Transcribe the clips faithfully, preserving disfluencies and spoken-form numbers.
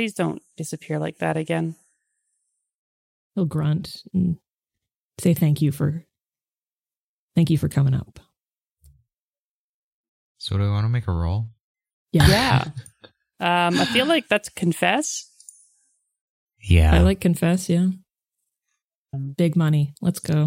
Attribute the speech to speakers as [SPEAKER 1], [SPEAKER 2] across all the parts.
[SPEAKER 1] please don't disappear like that again.
[SPEAKER 2] He'll grunt and say thank you for thank you for coming up.
[SPEAKER 3] So do I want to make a roll?
[SPEAKER 2] Yeah.
[SPEAKER 1] Yeah. um, I feel like that's confess.
[SPEAKER 3] Yeah.
[SPEAKER 2] I like confess, yeah. Big money. Let's go.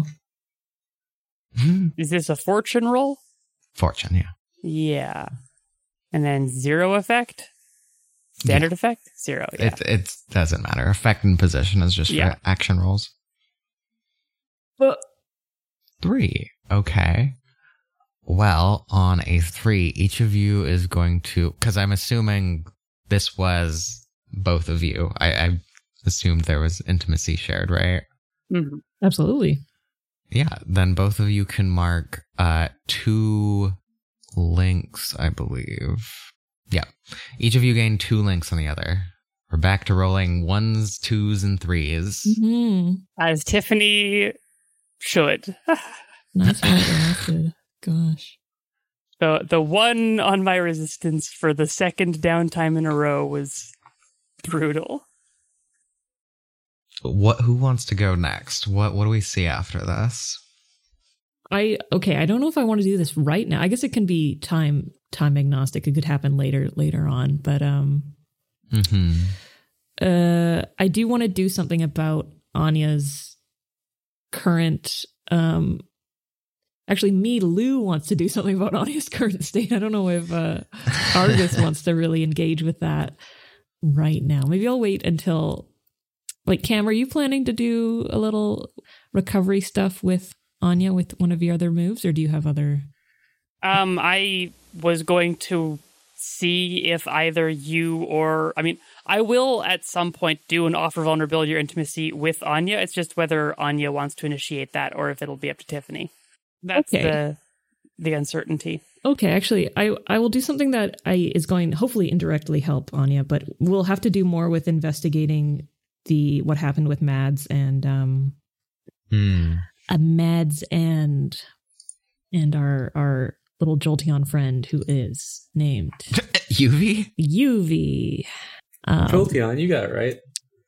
[SPEAKER 1] Is this a fortune roll?
[SPEAKER 3] Fortune, yeah.
[SPEAKER 1] Yeah. And then zero effect? Standard
[SPEAKER 3] Yeah.
[SPEAKER 1] effect? Zero, yeah.
[SPEAKER 3] It it doesn't matter. Effect and position is just
[SPEAKER 1] Yeah.
[SPEAKER 3] for action rolls.
[SPEAKER 1] Uh,
[SPEAKER 3] Three. Okay. Well, on a three, each of you is going to, because I'm assuming this was both of you. I, I assumed there was intimacy shared, right?
[SPEAKER 1] mhm.
[SPEAKER 2] Absolutely.
[SPEAKER 3] Yeah. Then both of you can mark uh, two links, I believe. Yeah. Each of you gain two links on the other. We're back to rolling ones, twos, and threes.
[SPEAKER 2] Mm-hmm.
[SPEAKER 1] As Tiffany should.
[SPEAKER 2] Nice roll, gosh.
[SPEAKER 1] The the one on my resistance for the second downtime in a row was brutal.
[SPEAKER 3] What? Who wants to go next? What What do we see after this?
[SPEAKER 2] I okay, I don't know if I want to do this right now. I guess it can be time time agnostic. It could happen later later on, but um
[SPEAKER 3] Mm-hmm.
[SPEAKER 2] uh I do want to do something about Anya's current um actually me Lou wants to do something about Anya's current state. I don't know if uh Argus wants to really engage with that right now. Maybe I'll wait until like Cam, are you planning to do a little recovery stuff with Anya with one of your other moves, or do you have other?
[SPEAKER 1] Um, I was going to see if either you or, I mean, I will at some point do an offer vulnerability or intimacy with Anya. It's just whether Anya wants to initiate that or if it'll be up to Tiffany. That's
[SPEAKER 2] Okay.
[SPEAKER 1] the the uncertainty.
[SPEAKER 2] Okay, actually, I I will do something that I is going to hopefully indirectly help Anya, but we'll have to do more with investigating the what happened with Mads and um
[SPEAKER 3] Hmm.
[SPEAKER 2] a Mads and and our our little Jolteon friend who is named
[SPEAKER 3] Yuvi?
[SPEAKER 2] Yuvi. Um,
[SPEAKER 4] Jolteon, you got it right.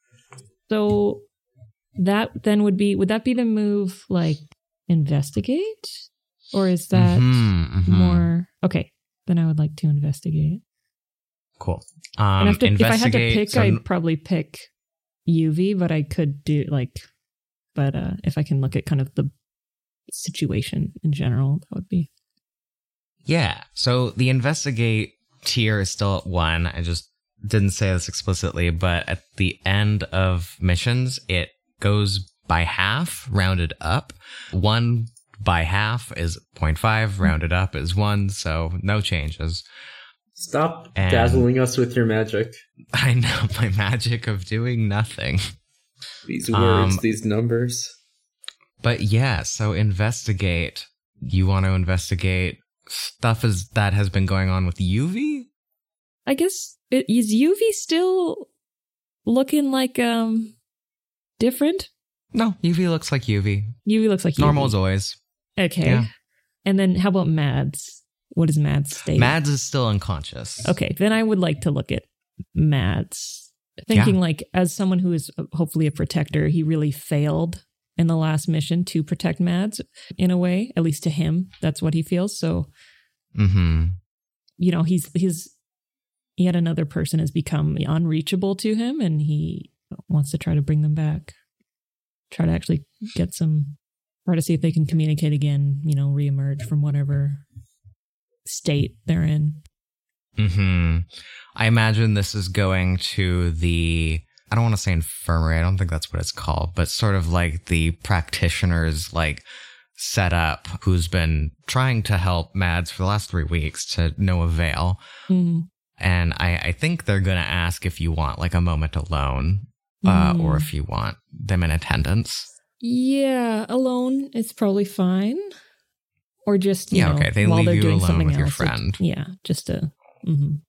[SPEAKER 2] So that then would be would that be the move like investigate, or is that
[SPEAKER 3] Mhm, mhm.
[SPEAKER 2] more okay? Then I would like to investigate.
[SPEAKER 3] Cool.
[SPEAKER 2] And
[SPEAKER 3] Um,
[SPEAKER 2] if, to, if I had to
[SPEAKER 3] investigate
[SPEAKER 2] pick,
[SPEAKER 3] some-
[SPEAKER 2] I'd probably pick U V, but I could do like, but uh, if I can look at kind of the situation in general, that would be.
[SPEAKER 3] Yeah. So the investigate tier is still at one. I just didn't say this explicitly, but at the end of missions, it goes by half, rounded up. One by half is zero point five, rounded up is one, so no changes.
[SPEAKER 4] Stop
[SPEAKER 3] And-
[SPEAKER 4] dazzling us with your magic.
[SPEAKER 3] I know my magic of doing nothing.
[SPEAKER 4] These words,
[SPEAKER 3] Um,
[SPEAKER 4] these numbers.
[SPEAKER 3] But yeah, so investigate. You want to investigate stuff is, that has been going on with Yuvi?
[SPEAKER 2] I guess it, is U V still looking like um different?
[SPEAKER 3] No, Yuvi looks like Yuvi.
[SPEAKER 2] U V looks like
[SPEAKER 3] Normal
[SPEAKER 2] U V.
[SPEAKER 3] as always.
[SPEAKER 2] Okay.
[SPEAKER 3] Yeah.
[SPEAKER 2] And then how about Mads? What is Mads' state?
[SPEAKER 3] Mads is still unconscious.
[SPEAKER 2] Okay, then I would like to look at Mads. Thinking
[SPEAKER 3] Yeah.
[SPEAKER 2] like, as someone who is hopefully a protector, he really failed in the last mission to protect Mads in a way, at least to him. That's what he feels. So,
[SPEAKER 3] Mm-hmm.
[SPEAKER 2] you know, he's, he's, yet another person has become unreachable to him, and he wants to try to bring them back. Try to actually get some, try to see if they can communicate again, you know, reemerge from whatever state they're in.
[SPEAKER 3] Mm-hmm. I imagine this is going to the, I don't want to say infirmary, I don't think that's what it's called, but sort of like the practitioner's like setup who's been trying to help Mads for the last three weeks to no avail.
[SPEAKER 2] Mm.
[SPEAKER 3] And I, I think they're going to ask if you want like a moment alone uh,
[SPEAKER 2] Mm.
[SPEAKER 3] or if you want them in attendance.
[SPEAKER 2] Yeah, alone is probably fine. Or just, you
[SPEAKER 3] Yeah,
[SPEAKER 2] know,
[SPEAKER 3] okay, they
[SPEAKER 2] while
[SPEAKER 3] leave
[SPEAKER 2] they're
[SPEAKER 3] you
[SPEAKER 2] doing
[SPEAKER 3] alone
[SPEAKER 2] something
[SPEAKER 3] with your
[SPEAKER 2] else. it-
[SPEAKER 3] friend.
[SPEAKER 2] yeah, just to. Mm-hmm.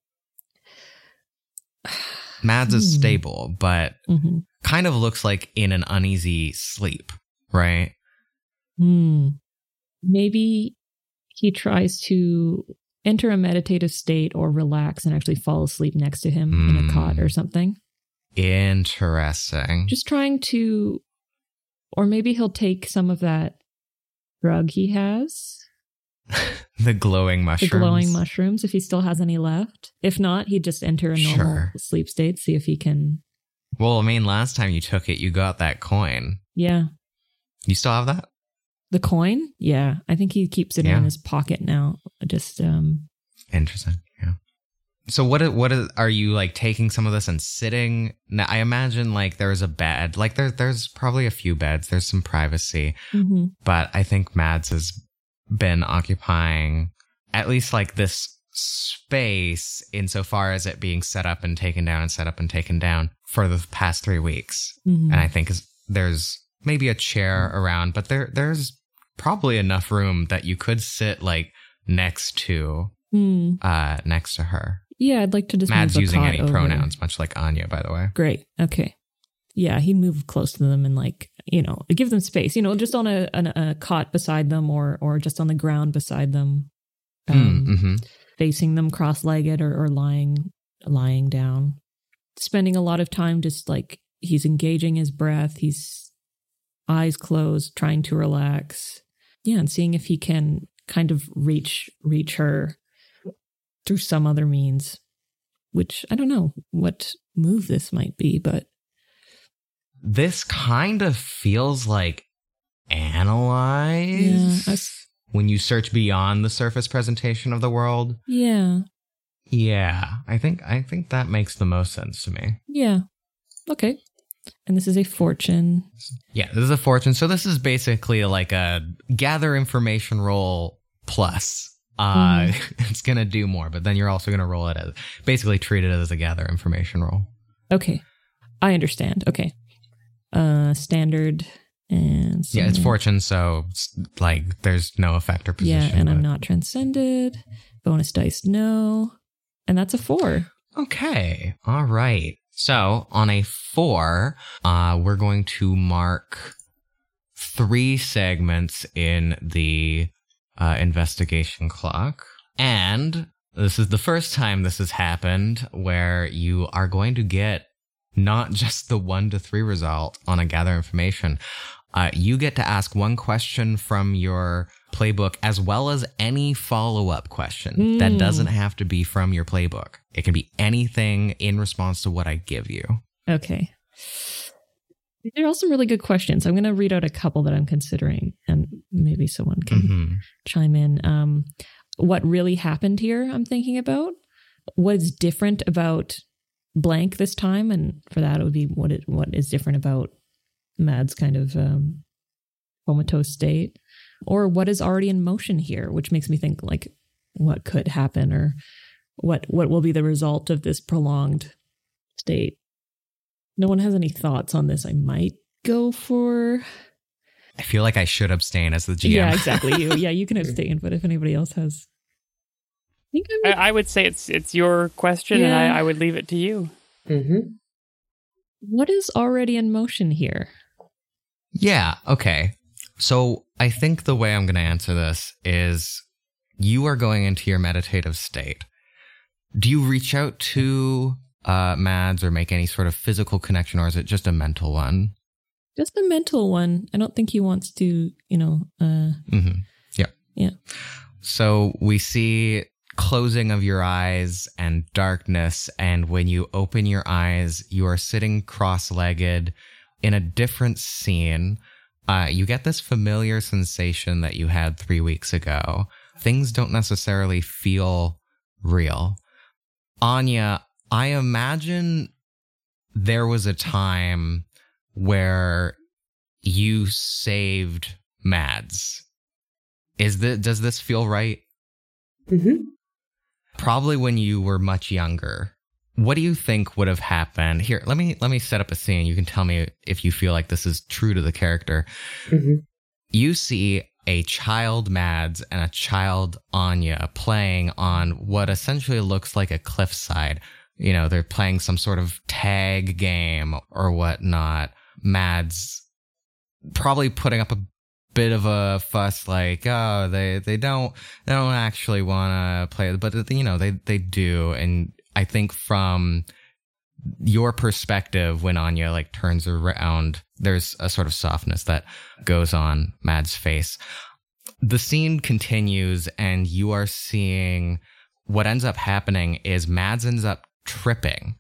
[SPEAKER 3] Mads is
[SPEAKER 2] Hmm.
[SPEAKER 3] stable, but
[SPEAKER 2] Mm-hmm.
[SPEAKER 3] kind of looks like in an uneasy sleep, right?
[SPEAKER 2] Hmm. Maybe he tries to enter a meditative state or relax and actually fall asleep next to him in a cot
[SPEAKER 3] Hmm.
[SPEAKER 2] or something.
[SPEAKER 3] Interesting.
[SPEAKER 2] Just trying to, or maybe he'll take some of that drug he has.
[SPEAKER 3] The glowing mushrooms.
[SPEAKER 2] The glowing mushrooms, if he still has any left. If not, he'd just enter a normal
[SPEAKER 3] Sure.
[SPEAKER 2] sleep state, see if he can.
[SPEAKER 3] Well, I mean, last time you took it, you got that coin.
[SPEAKER 2] Yeah.
[SPEAKER 3] You still have that?
[SPEAKER 2] The coin? Yeah. I think he keeps it
[SPEAKER 3] Yeah.
[SPEAKER 2] in his pocket now. Just, um,
[SPEAKER 3] Interesting. Yeah. So what? i- What is, are you like taking some of this and sitting? Now, I imagine like there's a bed. Like there, there's probably a few beds. There's some privacy,
[SPEAKER 2] mm-hmm.
[SPEAKER 3] but I think Mads has been occupying at least like this space insofar as it being set up and taken down and set up and taken down for the past three weeks.
[SPEAKER 2] Mm-hmm.
[SPEAKER 3] And I think is, there's maybe a chair around, but there there's probably enough room that you could sit like next to
[SPEAKER 2] Mm.
[SPEAKER 3] uh next to her.
[SPEAKER 2] Yeah, I'd like to just
[SPEAKER 3] Mads
[SPEAKER 2] move the
[SPEAKER 3] using
[SPEAKER 2] cot
[SPEAKER 3] any
[SPEAKER 2] over.
[SPEAKER 3] pronouns, much like Anya, by the way.
[SPEAKER 2] Great. Okay. Yeah, he'd move close to them and like, you know, give them space, you know, just on a, a, a cot beside them or or just on the ground beside them, um,
[SPEAKER 3] Mm, mhm.
[SPEAKER 2] facing them cross-legged or, or lying lying down. Spending a lot of time just like he's engaging his breath, he's eyes closed, trying to relax. Yeah, and seeing if he can kind of reach reach her through some other means, which I don't know what move this might be, but
[SPEAKER 3] This kind of feels like analyze
[SPEAKER 2] Yeah, I s-
[SPEAKER 3] when you search beyond the surface presentation of the world.
[SPEAKER 2] yeah,
[SPEAKER 3] Yeah, I think I think that makes the most sense to me.
[SPEAKER 2] yeah. Okay. And this is a fortune.
[SPEAKER 3] Yeah, this is a fortune. So this is basically like a gather information roll plus. Uh,
[SPEAKER 2] Mm-hmm.
[SPEAKER 3] It's going to do more, but then you're also going to roll it as basically treat it as a gather information roll.
[SPEAKER 2] Okay. I understand. Okay. Uh, standard and
[SPEAKER 3] Yeah, it's
[SPEAKER 2] some-
[SPEAKER 3] fortune. So it's like there's no effect or
[SPEAKER 2] Yeah,
[SPEAKER 3] position.
[SPEAKER 2] and I'm
[SPEAKER 3] but-
[SPEAKER 2] not transcended. Bonus dice, no. And that's a four.
[SPEAKER 3] Okay. All right. So on a four, uh, we're going to mark three segments in the uh, investigation clock. And this is the first time this has happened where you are going to get not just the one to three result on a gather information. Uh, you get to ask one question from your playbook as well as any follow-up question.
[SPEAKER 2] Mm.
[SPEAKER 3] That doesn't have to be from your playbook. It can be anything in response to what I give you.
[SPEAKER 2] Okay. These are all some really good questions. I'm going to read out a couple that I'm considering, and maybe someone can
[SPEAKER 3] Mhm.
[SPEAKER 2] chime in. Um, what really happened here, I'm thinking about. What is different about blank this time? And for that, it would be what it, what is different about Mad's kind of um, comatose state, or what is already in motion here, which makes me think like what could happen, or what what will be the result of this prolonged state. No one has any thoughts on this. I might go for
[SPEAKER 3] I feel like I should abstain as the G M.
[SPEAKER 2] yeah, exactly. You yeah, you can abstain, but if anybody else has, I think I
[SPEAKER 1] I,
[SPEAKER 2] would,
[SPEAKER 1] I would say it's it's your question, and
[SPEAKER 2] Yeah.
[SPEAKER 1] I, I would leave it to you.
[SPEAKER 4] Mm-hmm.
[SPEAKER 2] what is already in motion here?
[SPEAKER 3] Yeah, okay. So I think the way I'm going to answer this is you are going into your meditative state. Do you reach out to uh, Mads or make any sort of physical connection, or is it just a mental one?
[SPEAKER 2] Just a mental one. I don't think he wants to, you know. Uh,
[SPEAKER 3] Mm-hmm. Yeah.
[SPEAKER 2] Yeah.
[SPEAKER 3] So we see closing of your eyes and darkness, and when you open your eyes, you are sitting cross-legged in a different scene. Uh, you get this familiar sensation that you had three weeks ago. Things don't necessarily feel real. Anya, I imagine there was a time where you saved Mads. Is this, does this feel right?
[SPEAKER 4] Mm-hmm.
[SPEAKER 3] Probably when you were much younger. What do you think would have happened? Here, let me let me set up a scene. You can tell me if you feel like this is true to the character.
[SPEAKER 4] Mm-hmm.
[SPEAKER 3] You see a child Mads and a child Anya playing on what essentially looks like a cliffside. You know, they're playing some sort of tag game or whatnot. Mads probably putting up a bit of a fuss, like, oh, they they don't they don't actually want to play, but you know they they do. And I think from your perspective when Anya like turns around, there's a sort of softness that goes on Mad's face. The scene continues and you are seeing what ends up happening is Mads ends up tripping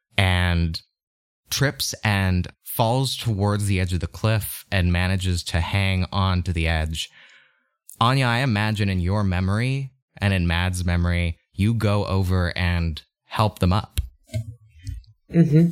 [SPEAKER 3] and trips and falls towards the edge of the cliff and manages to hang on to the edge. Anya, I imagine in your memory and in Mad's memory, you go over and help them up.
[SPEAKER 4] Mm-hmm.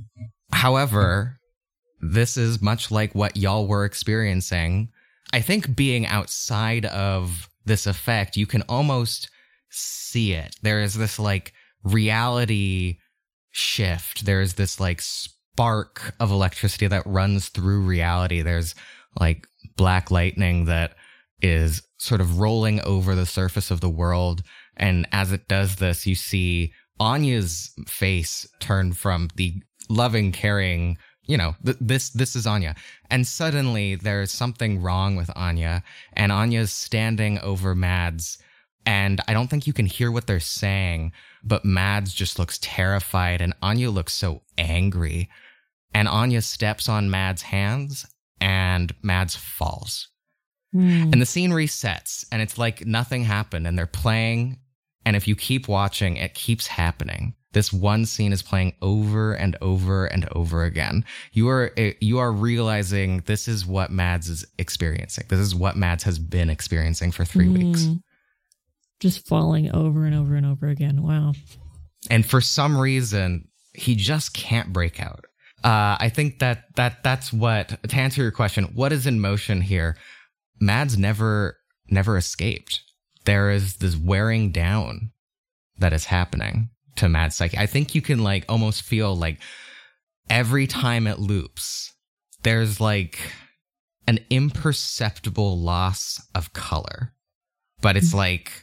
[SPEAKER 3] However, this is much like what y'all were experiencing. I think being outside of this effect, you can almost see it. There is this like reality shift. There is this like spark of electricity that runs through reality. There's like black lightning that is sort of rolling over the surface of the world. And as it does this, you see Anya's face turn from the loving, caring, you know, th- this this is Anya. And suddenly there's something wrong with Anya. And Anya's standing over Mads. And I don't think you can hear what they're saying, but Mads just looks terrified. And Anya looks so angry. And Anya steps on Mads' hands and Mads falls.
[SPEAKER 2] Mm.
[SPEAKER 3] And the scene resets and it's like nothing happened and they're playing. And if you keep watching, it keeps happening. This one scene is playing over and over and over again. You are you are realizing this is what Mads is experiencing. This is what Mads has been experiencing for three
[SPEAKER 2] Mm.
[SPEAKER 3] weeks.
[SPEAKER 2] Just falling over and over and over again. Wow.
[SPEAKER 3] And for some reason, he just can't break out. Uh, I think that that that's what, to answer your question, what is in motion here? Mads never never escaped. There is this wearing down that is happening to Mad's psyche. I think you can like almost feel like every time it loops, there's like an imperceptible loss of color, but it's like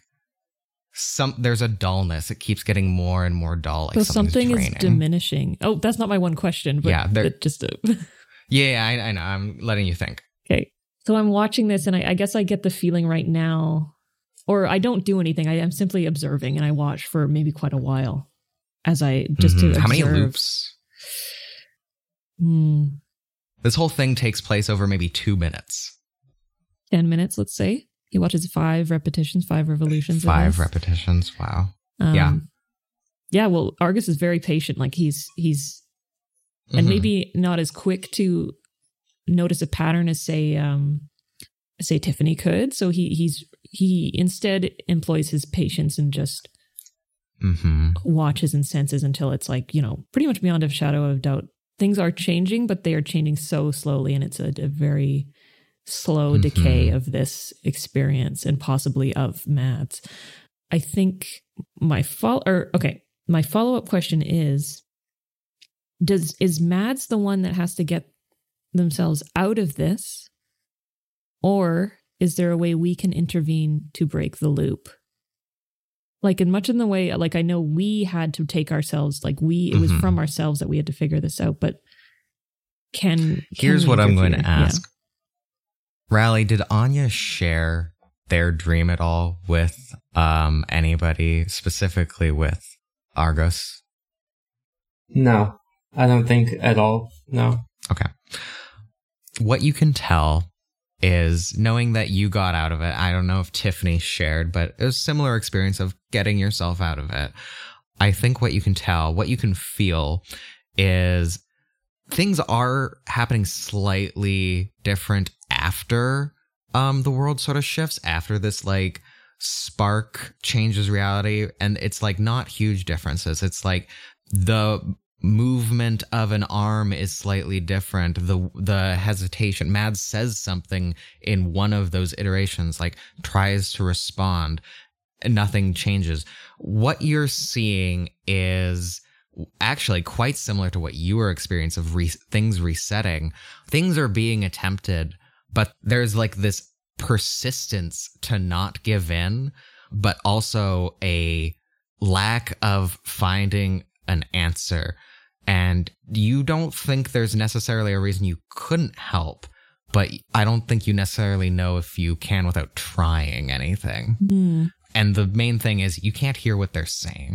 [SPEAKER 3] some there's a dullness. It keeps getting more and more dull. Like
[SPEAKER 2] So something is
[SPEAKER 3] draining.
[SPEAKER 2] diminishing. Oh, that's not my one question. But
[SPEAKER 3] Yeah, there-
[SPEAKER 2] but just a
[SPEAKER 3] Yeah, I, I know. I'm letting you think.
[SPEAKER 2] okay. So I'm watching this, and I, I guess I get the feeling right now. Or I don't do anything. I am simply observing, and I watch for maybe quite a while as I just
[SPEAKER 3] Mhm.
[SPEAKER 2] to
[SPEAKER 3] How
[SPEAKER 2] observe.
[SPEAKER 3] many loops?
[SPEAKER 2] Hmm,
[SPEAKER 3] This whole thing takes place over maybe two minutes.
[SPEAKER 2] Ten minutes, let's say. He watches five repetitions, five revolutions. of
[SPEAKER 3] Five
[SPEAKER 2] this.
[SPEAKER 3] repetitions. Wow.
[SPEAKER 2] Um,
[SPEAKER 3] yeah.
[SPEAKER 2] Yeah. Well, Argus is very patient. Like he's he's and
[SPEAKER 3] Mhm.
[SPEAKER 2] maybe not as quick to notice a pattern as say um say Tiffany could. So he he's he instead employs his patience and just
[SPEAKER 3] Mhm.
[SPEAKER 2] watches and senses until it's like, you know, pretty much beyond a shadow of doubt. Things are changing, but they are changing so slowly, and it's a, a very slow
[SPEAKER 3] Mhm.
[SPEAKER 2] decay of this experience and possibly of Mads. I think my follow or okay, my follow-up question is does is Mads the one that has to get themselves out of this, or is there a way we can intervene to break the loop? Like in much in the way, like I know we had to take ourselves, like we, it was
[SPEAKER 3] Mhm.
[SPEAKER 2] from ourselves that we had to figure this out, but can, can
[SPEAKER 3] Here's
[SPEAKER 2] we
[SPEAKER 3] what I'm going to
[SPEAKER 2] interfere? Yeah.
[SPEAKER 3] ask. Rally, did Anya share their dream at all with um, anybody, specifically with Argus?
[SPEAKER 4] No, I don't think at all. No.
[SPEAKER 3] Okay. What you can tell is knowing that you got out of it. I don't know if Tiffany shared, but it was a similar experience of getting yourself out of it. I think what you can tell, what you can feel is things are happening slightly different after um, the world sort of shifts, after this like spark changes reality. And it's like not huge differences. It's like the movement of an arm is slightly different. The the hesitation. Mads says something in one of those iterations, like tries to respond, and nothing changes. What you're seeing is actually quite similar to what you were experiencing of re- things resetting. Things are being attempted, but there's like this persistence to not give in, but also a lack of finding an answer. And you don't think there's necessarily a reason you couldn't help, but I don't think you necessarily know if you can without trying anything.
[SPEAKER 2] Hmm.
[SPEAKER 3] And the main thing is you can't hear what they're saying.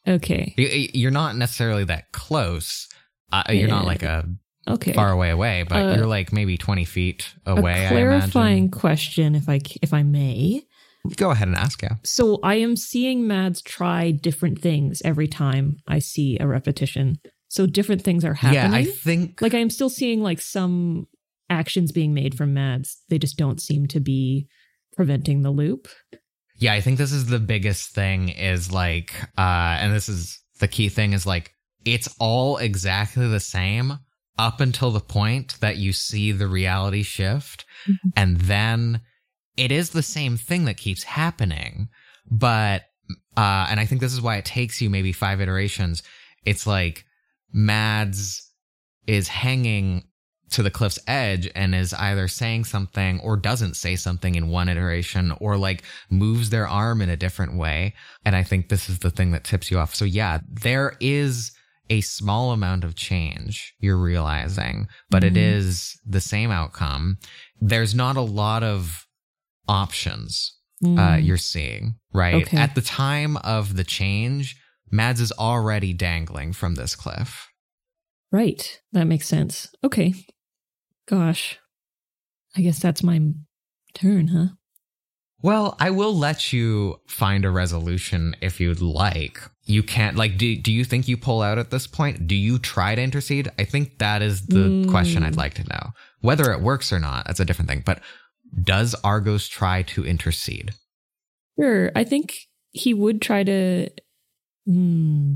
[SPEAKER 2] Okay.
[SPEAKER 3] You- You're not necessarily that close. Uh, you're not like a
[SPEAKER 2] Okay.
[SPEAKER 3] far away away, but
[SPEAKER 2] Uh,
[SPEAKER 3] you're like maybe twenty feet away.
[SPEAKER 2] A clarifying
[SPEAKER 3] I imagine.
[SPEAKER 2] question, if I if I may.
[SPEAKER 3] Go ahead and ask. Yeah.
[SPEAKER 2] So I am seeing Mads try different things every time I see a repetition. So different things are happening.
[SPEAKER 3] Yeah, I think
[SPEAKER 2] like I am still seeing like some actions being made from Mads. They just don't seem to be preventing the loop.
[SPEAKER 3] Yeah, I think this is the biggest thing is like, uh, and this is the key thing is like, it's all exactly the same up until the point that you see the reality shift.
[SPEAKER 2] Mm-hmm.
[SPEAKER 3] And then it is the same thing that keeps happening. But, uh, and I think this is why it takes you maybe five iterations. It's like Mads is hanging to the cliff's edge and is either saying something or doesn't say something in one iteration or like moves their arm in a different way. And I think this is the thing that tips you off. So yeah, there is a small amount of change you're realizing, but
[SPEAKER 2] Mm-hmm.
[SPEAKER 3] it is the same outcome. There's not a lot of options
[SPEAKER 2] Mm.
[SPEAKER 3] uh, you're seeing, right?
[SPEAKER 2] Okay.
[SPEAKER 3] At the time of the change, Mads is already dangling from this cliff.
[SPEAKER 2] Right. That makes sense. Okay. Gosh. I guess that's my turn, huh?
[SPEAKER 3] Well, I will let you find a resolution if you'd like. You can't, like, do, do you think you pull out at this point? Do you try to intercede? I think that is the
[SPEAKER 2] Mm.
[SPEAKER 3] question I'd like to know. Whether it works or not, that's a different thing. But does Argos try to intercede?
[SPEAKER 2] Sure. I think he would try to. Hmm.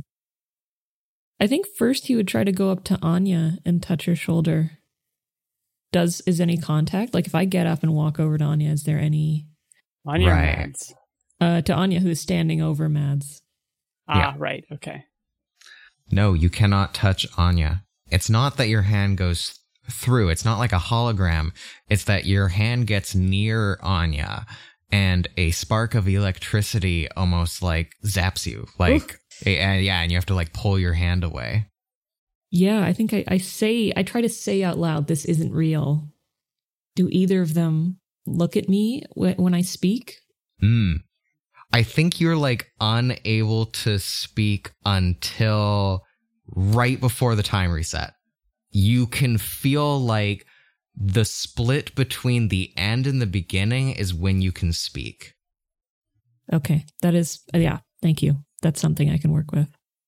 [SPEAKER 2] I think first he would try to go up to Anya and touch her shoulder. Does is any contact? Like if I get up and walk over to Anya, is there any
[SPEAKER 1] On your
[SPEAKER 3] Right.
[SPEAKER 1] Mads.
[SPEAKER 2] uh to Anya who's standing over Mads?
[SPEAKER 1] Ah,
[SPEAKER 3] Yeah.
[SPEAKER 1] right. Okay.
[SPEAKER 3] No, you cannot touch Anya. It's not that your hand goes through. It's not like a hologram. It's that your hand gets near Anya and a spark of electricity almost like zaps you. Like, and yeah, and you have to like pull your hand away.
[SPEAKER 2] Yeah, I think I, I say I try to say out loud, this isn't real. Do either of them look at me wh- when I speak?
[SPEAKER 3] Hmm. I think you're like unable to speak until right before the time reset. You can feel like the split between the end and the beginning is when you can speak.
[SPEAKER 2] Okay, that is uh, yeah. Thank you. That's something I can work with.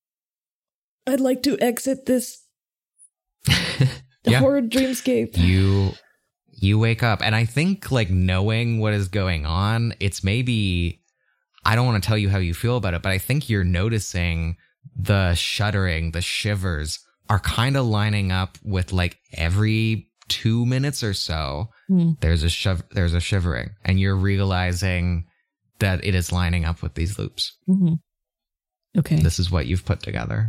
[SPEAKER 2] I'd like to exit this
[SPEAKER 3] Yeah.
[SPEAKER 2] horrid dreamscape.
[SPEAKER 3] You you wake up, and I think like knowing what is going on, it's maybe, I don't want to tell you how you feel about it, but I think you're noticing the shuddering, the shivers are kind of lining up with like every two minutes or so,
[SPEAKER 2] Hmm.
[SPEAKER 3] there's a shiv- there's a shivering, and you're realizing that it is lining up with these loops.
[SPEAKER 2] Mm-hmm. Okay.
[SPEAKER 3] This is what you've put together.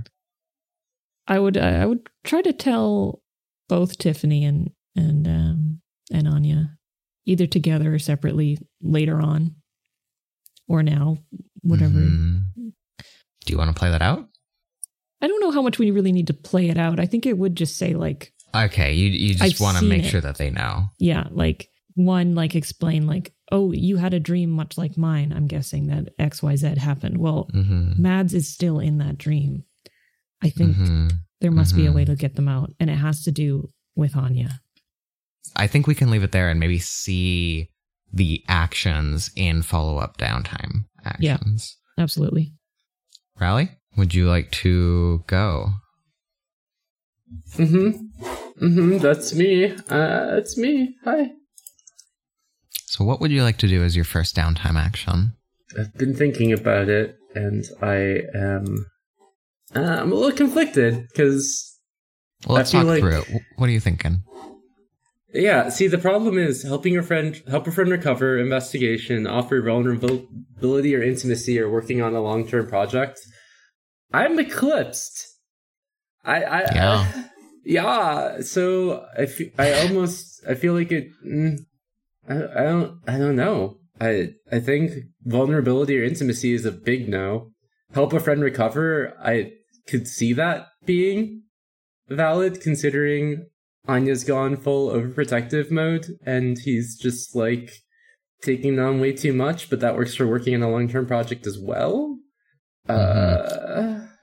[SPEAKER 2] I would I would try to tell both Tiffany and and um, and Anya, either together or separately later on, or now, whatever.
[SPEAKER 3] Mhm. Do you want to play that out?
[SPEAKER 2] I don't know how much we really need to play it out. I think it would just say like,
[SPEAKER 3] Okay, you you just
[SPEAKER 2] I've
[SPEAKER 3] want to
[SPEAKER 2] seen
[SPEAKER 3] make
[SPEAKER 2] it.
[SPEAKER 3] sure that they know.
[SPEAKER 2] yeah, like one, like explain like, oh, you had a dream much like mine. I'm guessing that X Y Z happened. Well,
[SPEAKER 3] Mm-hmm.
[SPEAKER 2] Mads is still in that dream. I think
[SPEAKER 3] Mm-hmm.
[SPEAKER 2] there must be a
[SPEAKER 3] Mhm.
[SPEAKER 2] way to get them out, and it has to do with Anya.
[SPEAKER 3] I think we can leave it there and maybe see the actions in follow-up downtime
[SPEAKER 2] Yeah.
[SPEAKER 3] actions.
[SPEAKER 2] Absolutely.
[SPEAKER 3] Rally, would you like to go?
[SPEAKER 4] Mm-hmm. Mm-hmm. That's me. Uh, it's me. Hi.
[SPEAKER 3] So what would you like to do as your first downtime action?
[SPEAKER 4] I've been thinking about it, and I am. Uh, I'm a little conflicted because,
[SPEAKER 3] Well, let's
[SPEAKER 4] I feel
[SPEAKER 3] talk
[SPEAKER 4] like-
[SPEAKER 3] through it. Wh- What are you thinking?
[SPEAKER 4] yeah. See, the problem is helping your friend, help a friend recover, investigation, offer vulnerability or intimacy, or working on a long-term project. I'm eclipsed. I, I,
[SPEAKER 3] Yeah.
[SPEAKER 4] I yeah. So I, fe- I almost, I feel like it. Mm, I, I don't, I don't know. I, I think vulnerability or intimacy is a big no. Help a friend recover, I could see that being valid, considering Anya's gone full overprotective mode, and he's just, like, taking on way too much, but that works for working on a long-term project as well. Uh,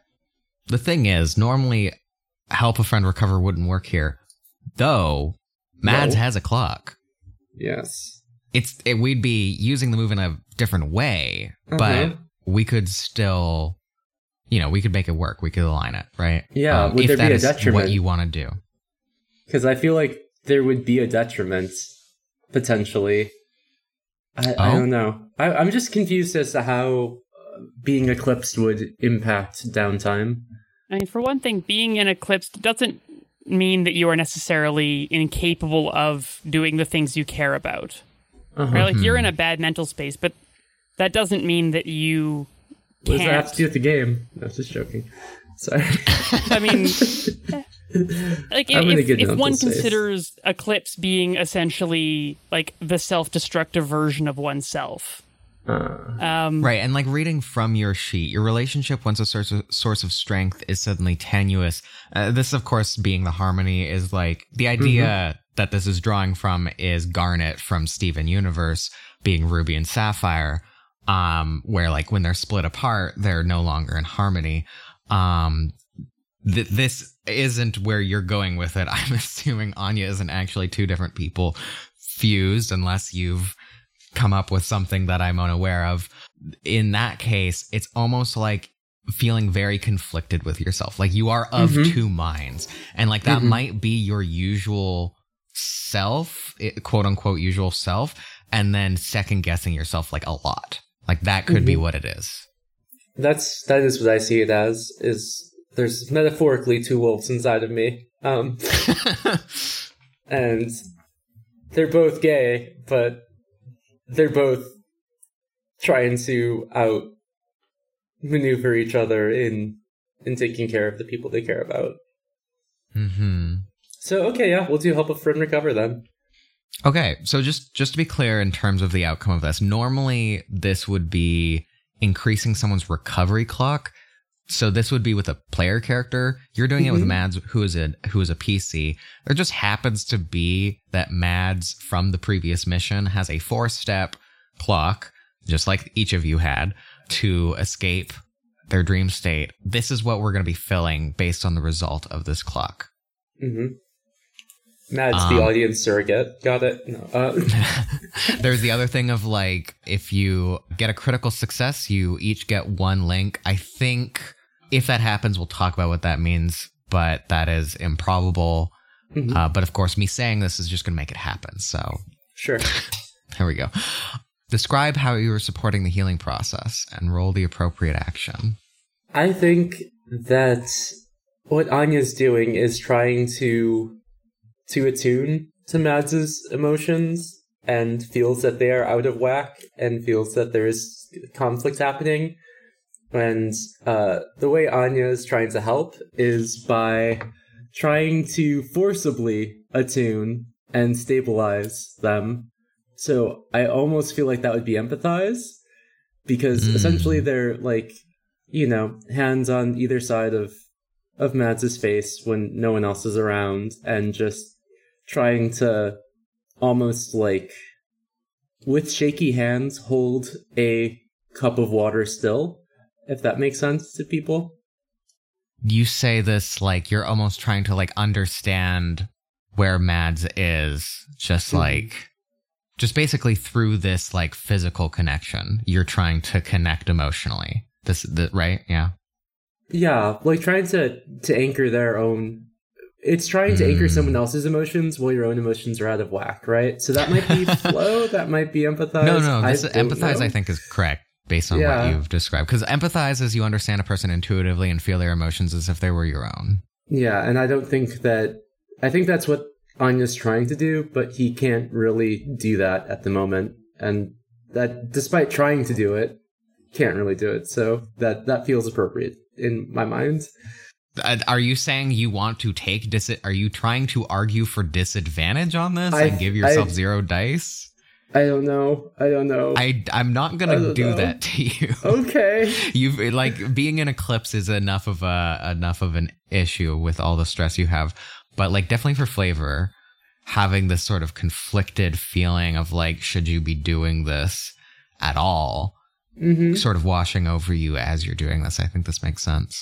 [SPEAKER 3] the thing is, normally help a friend recover wouldn't work here. Though, Mads
[SPEAKER 4] No.
[SPEAKER 3] has a clock.
[SPEAKER 4] Yes.
[SPEAKER 3] It's it, we'd be using the move in a different way,
[SPEAKER 4] Uh-huh.
[SPEAKER 3] but we could still, you know, we could make it work. We could align it, right?
[SPEAKER 4] Yeah, would
[SPEAKER 3] if
[SPEAKER 4] there
[SPEAKER 3] that
[SPEAKER 4] be a
[SPEAKER 3] is
[SPEAKER 4] detriment?
[SPEAKER 3] what you want to do.
[SPEAKER 4] Because I feel like there would be a detriment, potentially. I, I
[SPEAKER 3] Oh?
[SPEAKER 4] don't know. I, I'm just confused as to how uh, being eclipsed would impact downtime.
[SPEAKER 1] I mean, for one thing, being in Eclipse doesn't mean that you are necessarily incapable of doing the things you care about.
[SPEAKER 4] Uh-huh.
[SPEAKER 1] Right? Like, you're in a bad mental space, but that doesn't mean that you
[SPEAKER 4] What does that have
[SPEAKER 1] can't.
[SPEAKER 4] to do with the game? I was just joking. Sorry.
[SPEAKER 1] I mean, like,
[SPEAKER 4] I'm in a
[SPEAKER 1] if,
[SPEAKER 4] good
[SPEAKER 1] if
[SPEAKER 4] mental
[SPEAKER 1] one
[SPEAKER 4] space.
[SPEAKER 1] considers Eclipse being essentially like the self-destructive version of oneself.
[SPEAKER 4] Uh,
[SPEAKER 1] Um,
[SPEAKER 3] Right, and like reading from your sheet, your relationship once a source of, source of strength is suddenly tenuous. Uh, this, of course, being the harmony is like the idea
[SPEAKER 4] Mm-hmm.
[SPEAKER 3] that this is drawing from is Garnet from Steven Universe being Ruby and Sapphire, um, where like when they're split apart, they're no longer in harmony. Um, th- this isn't where you're going with it. I'm assuming Anya isn't actually two different people fused, unless you've come up with something that I'm unaware of. In that case, it's almost like feeling very conflicted with yourself. Like you are of
[SPEAKER 4] Mhm.
[SPEAKER 3] two minds. And like that
[SPEAKER 4] Mhm.
[SPEAKER 3] might be your usual self, i- quote unquote, usual self. And then second guessing yourself like a lot. Like that could be
[SPEAKER 4] Mhm.
[SPEAKER 3] what it is.
[SPEAKER 4] that's that is what I see it as. Is there's metaphorically two wolves inside of me, um, and they're both gay, but they're both trying to out maneuver each other in in taking care of the people they care about.
[SPEAKER 3] hmm
[SPEAKER 4] So okay, yeah, we'll do help a friend recover then.
[SPEAKER 3] Okay, so just just to be clear in terms of the outcome of this, normally this would be increasing someone's recovery clock. So this would be with a player character. You're doing it with
[SPEAKER 4] Mhm.
[SPEAKER 3] Mads, who is a who is a P C. There just happens to be that Mads from the previous mission has a four-step clock, just like each of you had, to escape their dream state. This is what we're going to be filling based on the result of this clock.
[SPEAKER 4] Mm-hmm. Mads,
[SPEAKER 3] Um,
[SPEAKER 4] the audience surrogate. Got it. No. Uh,
[SPEAKER 3] There's the other thing of like, if you get a critical success, you each get one link. I think if that happens, we'll talk about what that means, but that is improbable.
[SPEAKER 4] Mhm.
[SPEAKER 3] Uh, but of course, me saying this is just going to make it happen. So
[SPEAKER 4] Sure.
[SPEAKER 3] there we go. Describe how you are supporting the healing process and roll the appropriate action.
[SPEAKER 4] I think that what Anya's doing is trying to to attune to Mads's emotions and feels that they are out of whack and feels that there is conflict happening. And uh, the way Anya is trying to help is by trying to forcibly attune and stabilize them. So I almost feel like that would be empathize, because
[SPEAKER 3] Mm.
[SPEAKER 4] essentially they're like, you know, hands on either side of of Mads's face when no one else is around, and just trying to almost like with shaky hands hold a cup of water still, if that makes sense to people.
[SPEAKER 3] You say this like you're almost trying to like understand where Mads is, just
[SPEAKER 4] Mhm.
[SPEAKER 3] like, just basically through this like physical connection, you're trying to connect emotionally. This, the, right? Yeah.
[SPEAKER 4] Yeah, like trying to to anchor their own. It's trying to anchor
[SPEAKER 3] Mm.
[SPEAKER 4] someone else's emotions while your own emotions are out of whack, right? So that might be flow, that might be empathize.
[SPEAKER 3] No, no, this
[SPEAKER 4] I don't
[SPEAKER 3] empathize,
[SPEAKER 4] know.
[SPEAKER 3] I think, is correct based on
[SPEAKER 4] Yeah.
[SPEAKER 3] what you've described. Because empathize is you understand a person intuitively and feel their emotions as if they were your own.
[SPEAKER 4] Yeah, and I don't think that. I think that's what Anya's trying to do, but he can't really do that at the moment, and that despite trying to do it, can't really do it. So that that feels appropriate in my mind.
[SPEAKER 3] Uh, Are you saying you want to take dis? Are you trying to argue for disadvantage on this
[SPEAKER 4] I-
[SPEAKER 3] and give yourself
[SPEAKER 4] I-
[SPEAKER 3] zero dice?
[SPEAKER 4] I don't know. I don't know.
[SPEAKER 3] I I'm not
[SPEAKER 4] I
[SPEAKER 3] gonna
[SPEAKER 4] don't
[SPEAKER 3] do
[SPEAKER 4] know.
[SPEAKER 3] that to you.
[SPEAKER 4] okay.
[SPEAKER 3] You've like being in Eclipse is enough of a enough of an issue with all the stress you have, but like definitely for flavor, having this sort of conflicted feeling of like, should you be doing this at all,
[SPEAKER 4] Mm-hmm.
[SPEAKER 3] sort of washing over you as you're doing this. I think this makes sense.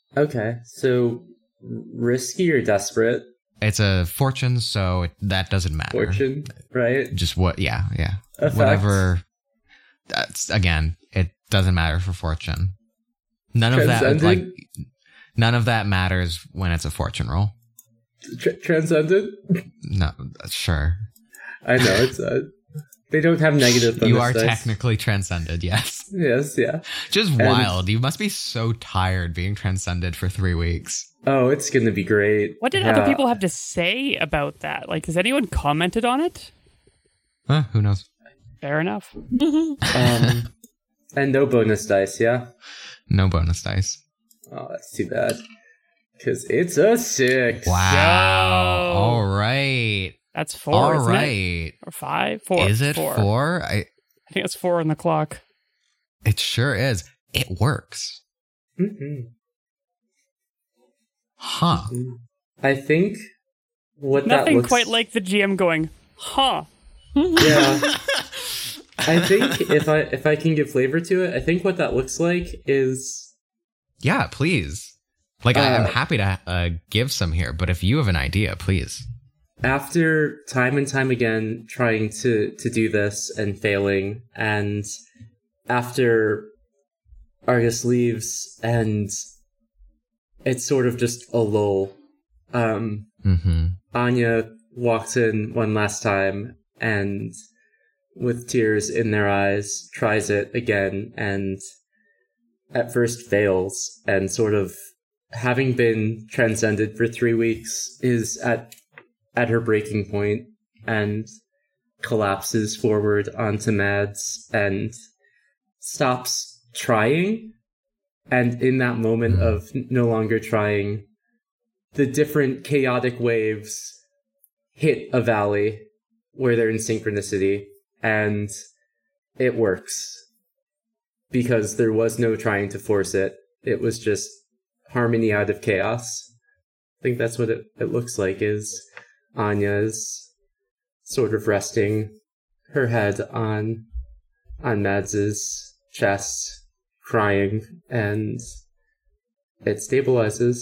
[SPEAKER 4] Okay, so risky or desperate?
[SPEAKER 3] It's a fortune, so it, that doesn't matter.
[SPEAKER 4] Fortune, right?
[SPEAKER 3] Just what? Yeah, yeah.
[SPEAKER 4] Effect.
[SPEAKER 3] Whatever. That's again. It doesn't matter for fortune. None of that.
[SPEAKER 4] Transcendent?
[SPEAKER 3] Like none of that matters when it's a fortune roll.
[SPEAKER 4] Tr- transcendent?
[SPEAKER 3] No, sure.
[SPEAKER 4] I know it's uh, they don't have negative.
[SPEAKER 3] You are
[SPEAKER 4] dice.
[SPEAKER 3] technically transcended. Yes.
[SPEAKER 4] Yes, yeah.
[SPEAKER 3] Just
[SPEAKER 4] And-
[SPEAKER 3] wild. You must be so tired being transcended for three weeks.
[SPEAKER 4] Oh, it's gonna be great.
[SPEAKER 1] What did
[SPEAKER 4] Yeah.
[SPEAKER 1] other people have to say about that? Like, has anyone commented on it?
[SPEAKER 3] Huh, who knows?
[SPEAKER 1] Fair enough.
[SPEAKER 4] Um, and no bonus dice, yeah.
[SPEAKER 3] No bonus dice.
[SPEAKER 4] Oh, that's too bad. Because it's a six.
[SPEAKER 3] Wow.
[SPEAKER 1] Yo.
[SPEAKER 3] All right.
[SPEAKER 1] That's four.
[SPEAKER 3] All
[SPEAKER 1] isn't
[SPEAKER 3] right.
[SPEAKER 1] It? Or five? Four.
[SPEAKER 3] Is it
[SPEAKER 1] four?
[SPEAKER 3] four? I.
[SPEAKER 1] I think it's four on the clock.
[SPEAKER 3] It sure is. It works.
[SPEAKER 4] Mm-hmm.
[SPEAKER 3] Huh.
[SPEAKER 4] I think what that
[SPEAKER 1] Nothing
[SPEAKER 4] looks
[SPEAKER 1] quite like the G M going, huh?
[SPEAKER 4] Yeah. I think if I if I can give flavor to it, I think what that looks like is
[SPEAKER 3] Yeah, please. Like, I, I'm
[SPEAKER 4] Uh,
[SPEAKER 3] happy to uh, give some here, but if you have an idea, please.
[SPEAKER 4] after time and time again trying to to do this and failing, and after Argus leaves and it's sort of just a lull. Um,
[SPEAKER 3] Mm-hmm.
[SPEAKER 4] Anya walks in one last time and, with tears in their eyes, tries it again and at first fails and sort of, having been transcended for three weeks, is at at her breaking point and collapses forward onto Mads and stops trying. And in that moment of no longer trying, the different chaotic waves hit a valley where they're in synchronicity, and it works. Because there was no trying to force it. It was just harmony out of chaos. I think that's what it, it looks like, is Anya's sort of resting her head on on Mads's chest, crying, and it stabilizes.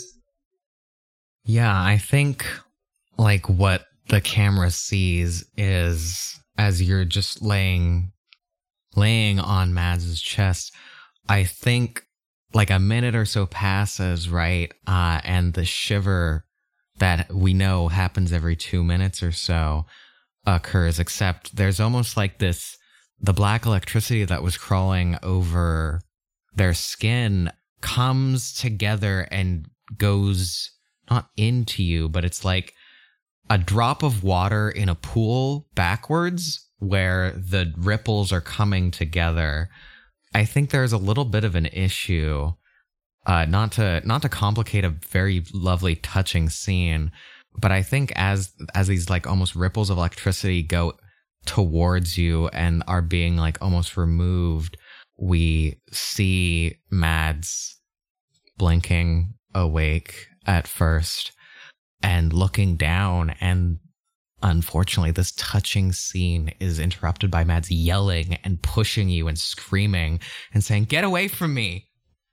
[SPEAKER 3] Yeah, I think like what the camera sees is as you're just laying laying on Mads's chest, I think like a minute or so passes, right? Uh, and the shiver that we know happens every two minutes or so occurs, except there's almost like this, the black electricity that was crawling over their skin comes together and goes not into you, but it's like a drop of water in a pool backwards where the ripples are coming together. I think there's a little bit of an issue, uh, not to not to complicate a very lovely, touching scene, but I think as as these like almost ripples of electricity go towards you and are being like almost removed, we see Mads blinking awake at first and looking down, and unfortunately this touching scene is interrupted by Mads yelling and pushing you and screaming and saying, "Get away from me,"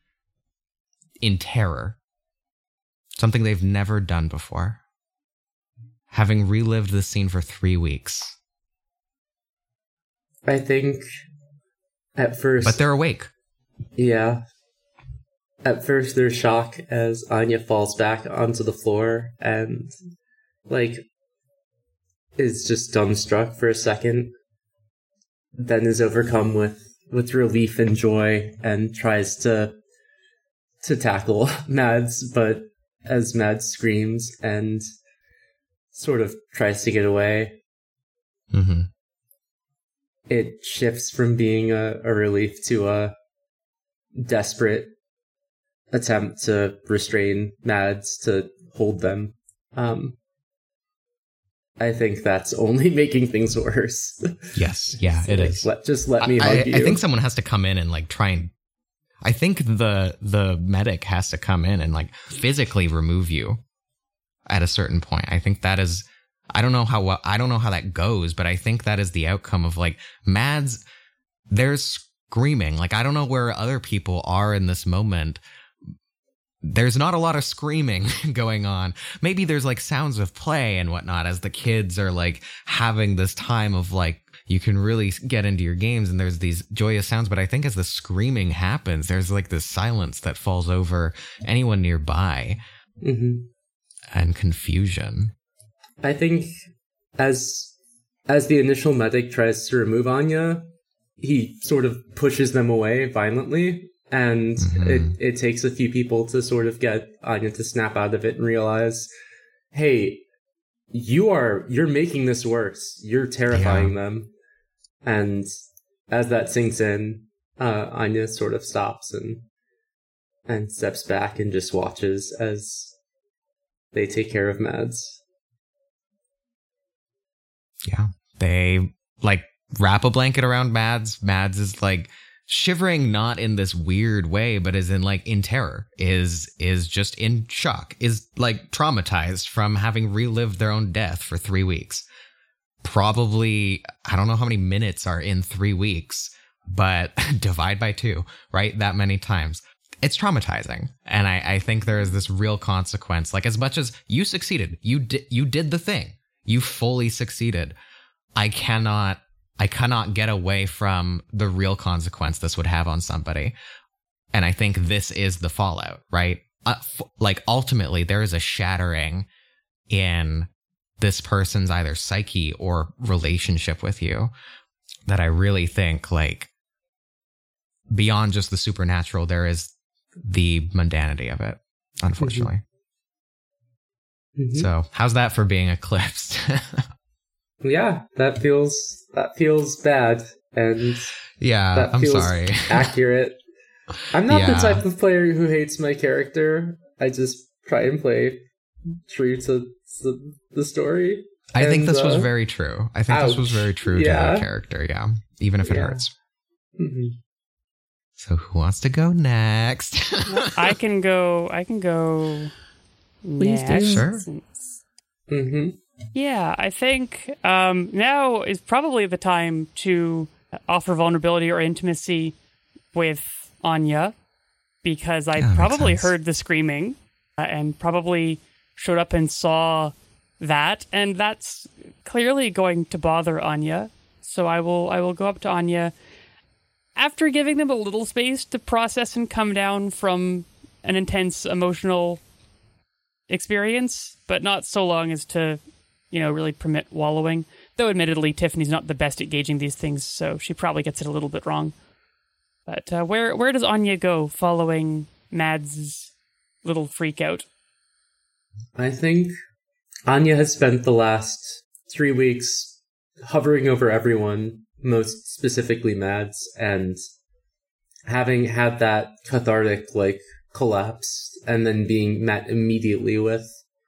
[SPEAKER 3] in terror. Something they've never done before, having relived this scene for three weeks.
[SPEAKER 4] I think at first...
[SPEAKER 3] But they're awake.
[SPEAKER 4] Yeah. At first, there's shock as Anya falls back onto the floor and, like, is just dumbstruck for a second. Then is overcome with, with relief and joy and tries to to tackle Mads, but as Mads screams and sort of tries to get away,
[SPEAKER 3] Mm-hmm.
[SPEAKER 4] it shifts from being a, a relief to a desperate attempt to restrain Mads, to hold them. Um, I think that's only making things worse.
[SPEAKER 3] Yes, yeah, it
[SPEAKER 4] Like,
[SPEAKER 3] is.
[SPEAKER 4] Let, just let me
[SPEAKER 3] I,
[SPEAKER 4] hug
[SPEAKER 3] I,
[SPEAKER 4] you.
[SPEAKER 3] I think someone has to come in and like try and. I think the the medic has to come in and like physically remove you at a certain point. I think that is. I don't know how well, I don't know how that goes, but I think that is the outcome of like Mads. They're screaming. Like I don't know where other people are in this moment, there's not a lot of screaming going on. Maybe there's like sounds of play and whatnot as the kids are like having this time of like, you can really get into your games and there's these joyous sounds. But I think as the screaming happens, there's like this silence that falls over anyone nearby
[SPEAKER 4] Mm-hmm.
[SPEAKER 3] and confusion.
[SPEAKER 4] I think as as the initial medic tries to remove Anya, he sort of pushes them away violently. And
[SPEAKER 3] Mhm.
[SPEAKER 4] it, it takes a few people to sort of get Anya to snap out of it and realize, hey, you are, you're making this worse. You're terrifying them. And as that sinks in, uh, Anya sort of stops and, and steps back and just watches as they take care of Mads.
[SPEAKER 3] Yeah. They like wrap a blanket around Mads. Mads is like shivering, not in this weird way, but is in like in terror, is is just in shock, is like traumatized from having relived their own death for three weeks. Probably, I don't know how many minutes are in three weeks, but divide by two, right? That many times. It's traumatizing. And I, I think there is this real consequence. Like, as much as you succeeded, you did, you did the thing. You fully succeeded. I cannot, I cannot get away from the real consequence this would have on somebody. And I think this is the fallout, right? Uh, f- like, ultimately, there is a shattering in this person's either psyche or relationship with you that I really think, like, beyond just the supernatural, there is the mundanity of it, unfortunately.
[SPEAKER 4] Mm-hmm.
[SPEAKER 3] So how's that for being eclipsed?
[SPEAKER 4] Yeah, that feels that feels bad, and
[SPEAKER 3] yeah,
[SPEAKER 4] that
[SPEAKER 3] I'm
[SPEAKER 4] feels
[SPEAKER 3] sorry.
[SPEAKER 4] accurate. I'm not
[SPEAKER 3] Yeah.
[SPEAKER 4] the type of player who hates my character. I just try and play true to the, the story.
[SPEAKER 3] I think
[SPEAKER 4] And,
[SPEAKER 3] this was
[SPEAKER 4] uh,
[SPEAKER 3] very true. I think this was
[SPEAKER 4] ouch.
[SPEAKER 3] very true
[SPEAKER 4] Yeah.
[SPEAKER 3] to the character, yeah. Even if it
[SPEAKER 4] Yeah.
[SPEAKER 3] hurts.
[SPEAKER 4] mhm.
[SPEAKER 3] So who wants to go next?
[SPEAKER 1] I can go. I can go.
[SPEAKER 2] Please do.
[SPEAKER 1] next.
[SPEAKER 3] Sure.
[SPEAKER 4] Mhm.
[SPEAKER 1] Yeah, I think um, now is probably the time to offer vulnerability or intimacy with Anya, because I
[SPEAKER 3] Yeah, that makes
[SPEAKER 1] probably
[SPEAKER 3] sense.
[SPEAKER 1] heard the screaming uh, and probably showed up and saw that, and that's clearly going to bother Anya. So I will I will go up to Anya after giving them a little space to process and come down from an intense emotional experience, but not so long as to, you know, really permit wallowing. Though admittedly, Tiffany's not the best at gauging these things, so she probably gets it a little bit wrong. But uh, where where does Anya go following Mads' little freak out?
[SPEAKER 4] I think Anya has spent the last three weeks hovering over everyone, most specifically Mads, and having had that cathartic, like, collapse, and then being met immediately with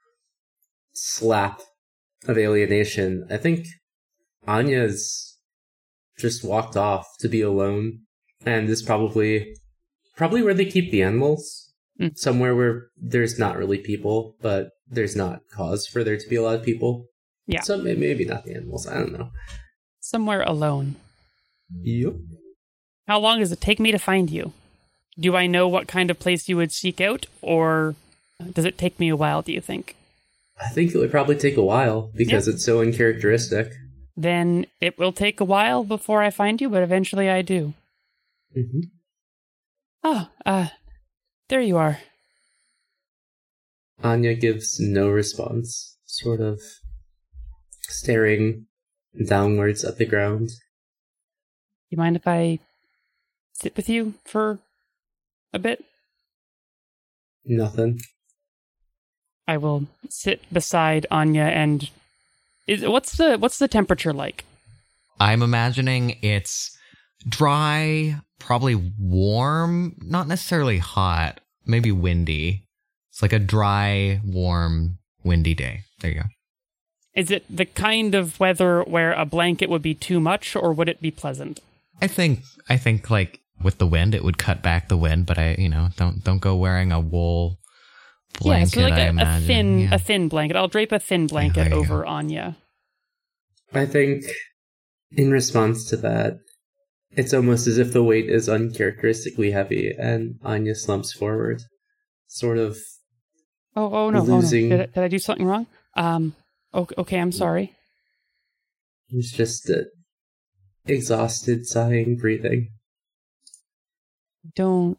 [SPEAKER 4] slap of alienation. I think Anya's just walked off to be alone, and is probably probably where they keep the animals.
[SPEAKER 1] Mm.
[SPEAKER 4] Somewhere where there's not really people, but there's not cause for there to be a lot of people.
[SPEAKER 1] Yeah.
[SPEAKER 4] So may- maybe not the animals. I don't know.
[SPEAKER 1] Somewhere alone.
[SPEAKER 4] Yep.
[SPEAKER 1] How long does it take me to find you? Do I know what kind of place you would seek out, or does it take me a while, do you think?
[SPEAKER 4] I think it would probably take a while because it's so uncharacteristic.
[SPEAKER 1] Then it will take a while before I find you, but eventually I do.
[SPEAKER 4] Mm-hmm.
[SPEAKER 1] Oh, uh, there you are.
[SPEAKER 4] Anya gives no response, sort of staring downwards at the ground.
[SPEAKER 1] You mind if I sit with you for a bit?
[SPEAKER 4] Nothing.
[SPEAKER 1] I will sit beside Anya and is what's the what's the temperature like?
[SPEAKER 3] I'm imagining it's dry, probably warm, not necessarily hot, maybe windy. It's like a dry, warm, windy day. There you go.
[SPEAKER 1] Is it the kind of weather where a blanket would be too much, or would it be pleasant?
[SPEAKER 3] I think I think like with the wind, it would cut back the wind, but I you know don't don't go wearing a wool blanket.
[SPEAKER 1] yeah, so like
[SPEAKER 3] I
[SPEAKER 1] a, a
[SPEAKER 3] imagine.
[SPEAKER 1] thin
[SPEAKER 3] Yeah.
[SPEAKER 1] a thin blanket. I'll drape a thin blanket
[SPEAKER 3] there you
[SPEAKER 1] over Anya.
[SPEAKER 4] I think in response to that, it's almost as if the weight is uncharacteristically heavy and Anya slumps forward. sort of
[SPEAKER 1] Oh, oh no,
[SPEAKER 4] losing.
[SPEAKER 1] oh, no. Did, I, did I do something wrong? Um, okay, okay I'm sorry.
[SPEAKER 4] It's just uh, exhausted, sighing, breathing.
[SPEAKER 1] Don't.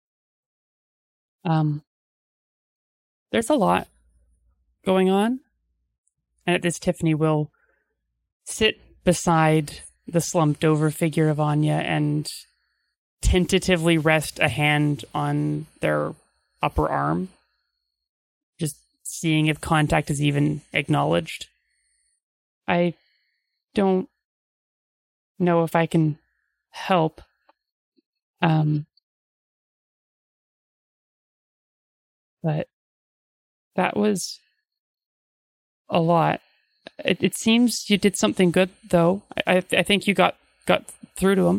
[SPEAKER 1] Um, there's a lot going on. And at this, Tiffany will sit beside the slumped over figure of Anya and tentatively rest a hand on their upper arm, just seeing if contact is even acknowledged. I don't know if I can help. Um, but that was a lot. It, it seems you did something good, though. I, I think you got, got through to him.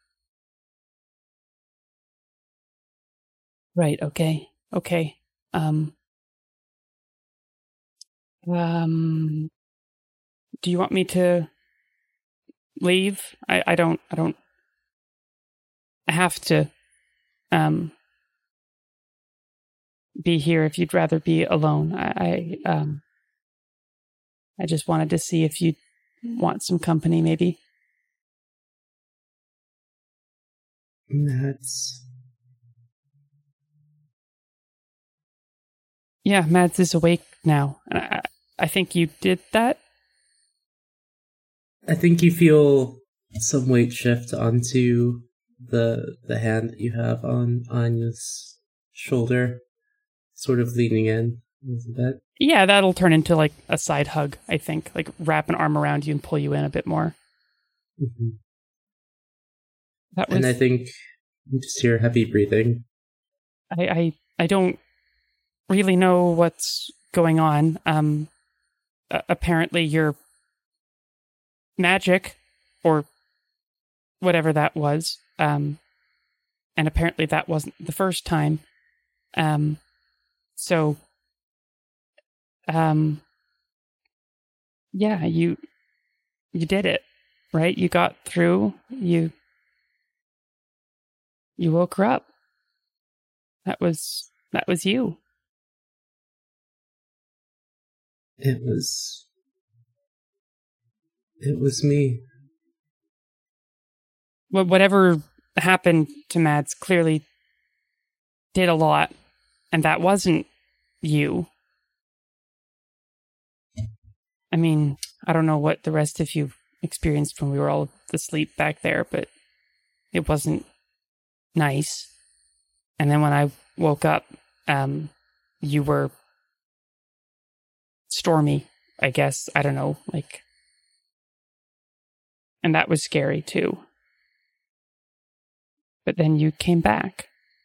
[SPEAKER 1] Right. Okay. Okay. Um. Um. Do you want me to leave? I, I don't. I don't. I have to. Um. Be here if you'd rather be alone. I. I um. I just wanted to see if you want some company, maybe.
[SPEAKER 4] That's...
[SPEAKER 1] Yeah, Mads is awake now. And I, I think you did that.
[SPEAKER 4] I think you feel some weight shift onto the the hand that you have on Anya's shoulder, sort of leaning in a little bit.
[SPEAKER 1] Yeah, that'll turn into like a side hug, I think. Like wrap an arm around you and pull you in a bit more.
[SPEAKER 4] Mm-hmm.
[SPEAKER 1] That was,
[SPEAKER 4] and I think you just hear heavy breathing.
[SPEAKER 1] I, I I don't really know what's going on. Um, uh, apparently your magic, or whatever that was, um, and apparently that wasn't the first time. Um, so, um, yeah, you you did it, right? You got through. You you woke her up. That was that was you.
[SPEAKER 4] It was... It was me.
[SPEAKER 1] Well, whatever happened to Mads clearly did a lot, and that wasn't you. I mean, I don't know what the rest of you experienced when we were all asleep back there, but it wasn't nice. And then when I woke up, um, you were stormy, I guess. I don't know, like... And that was scary, too. But then you came back.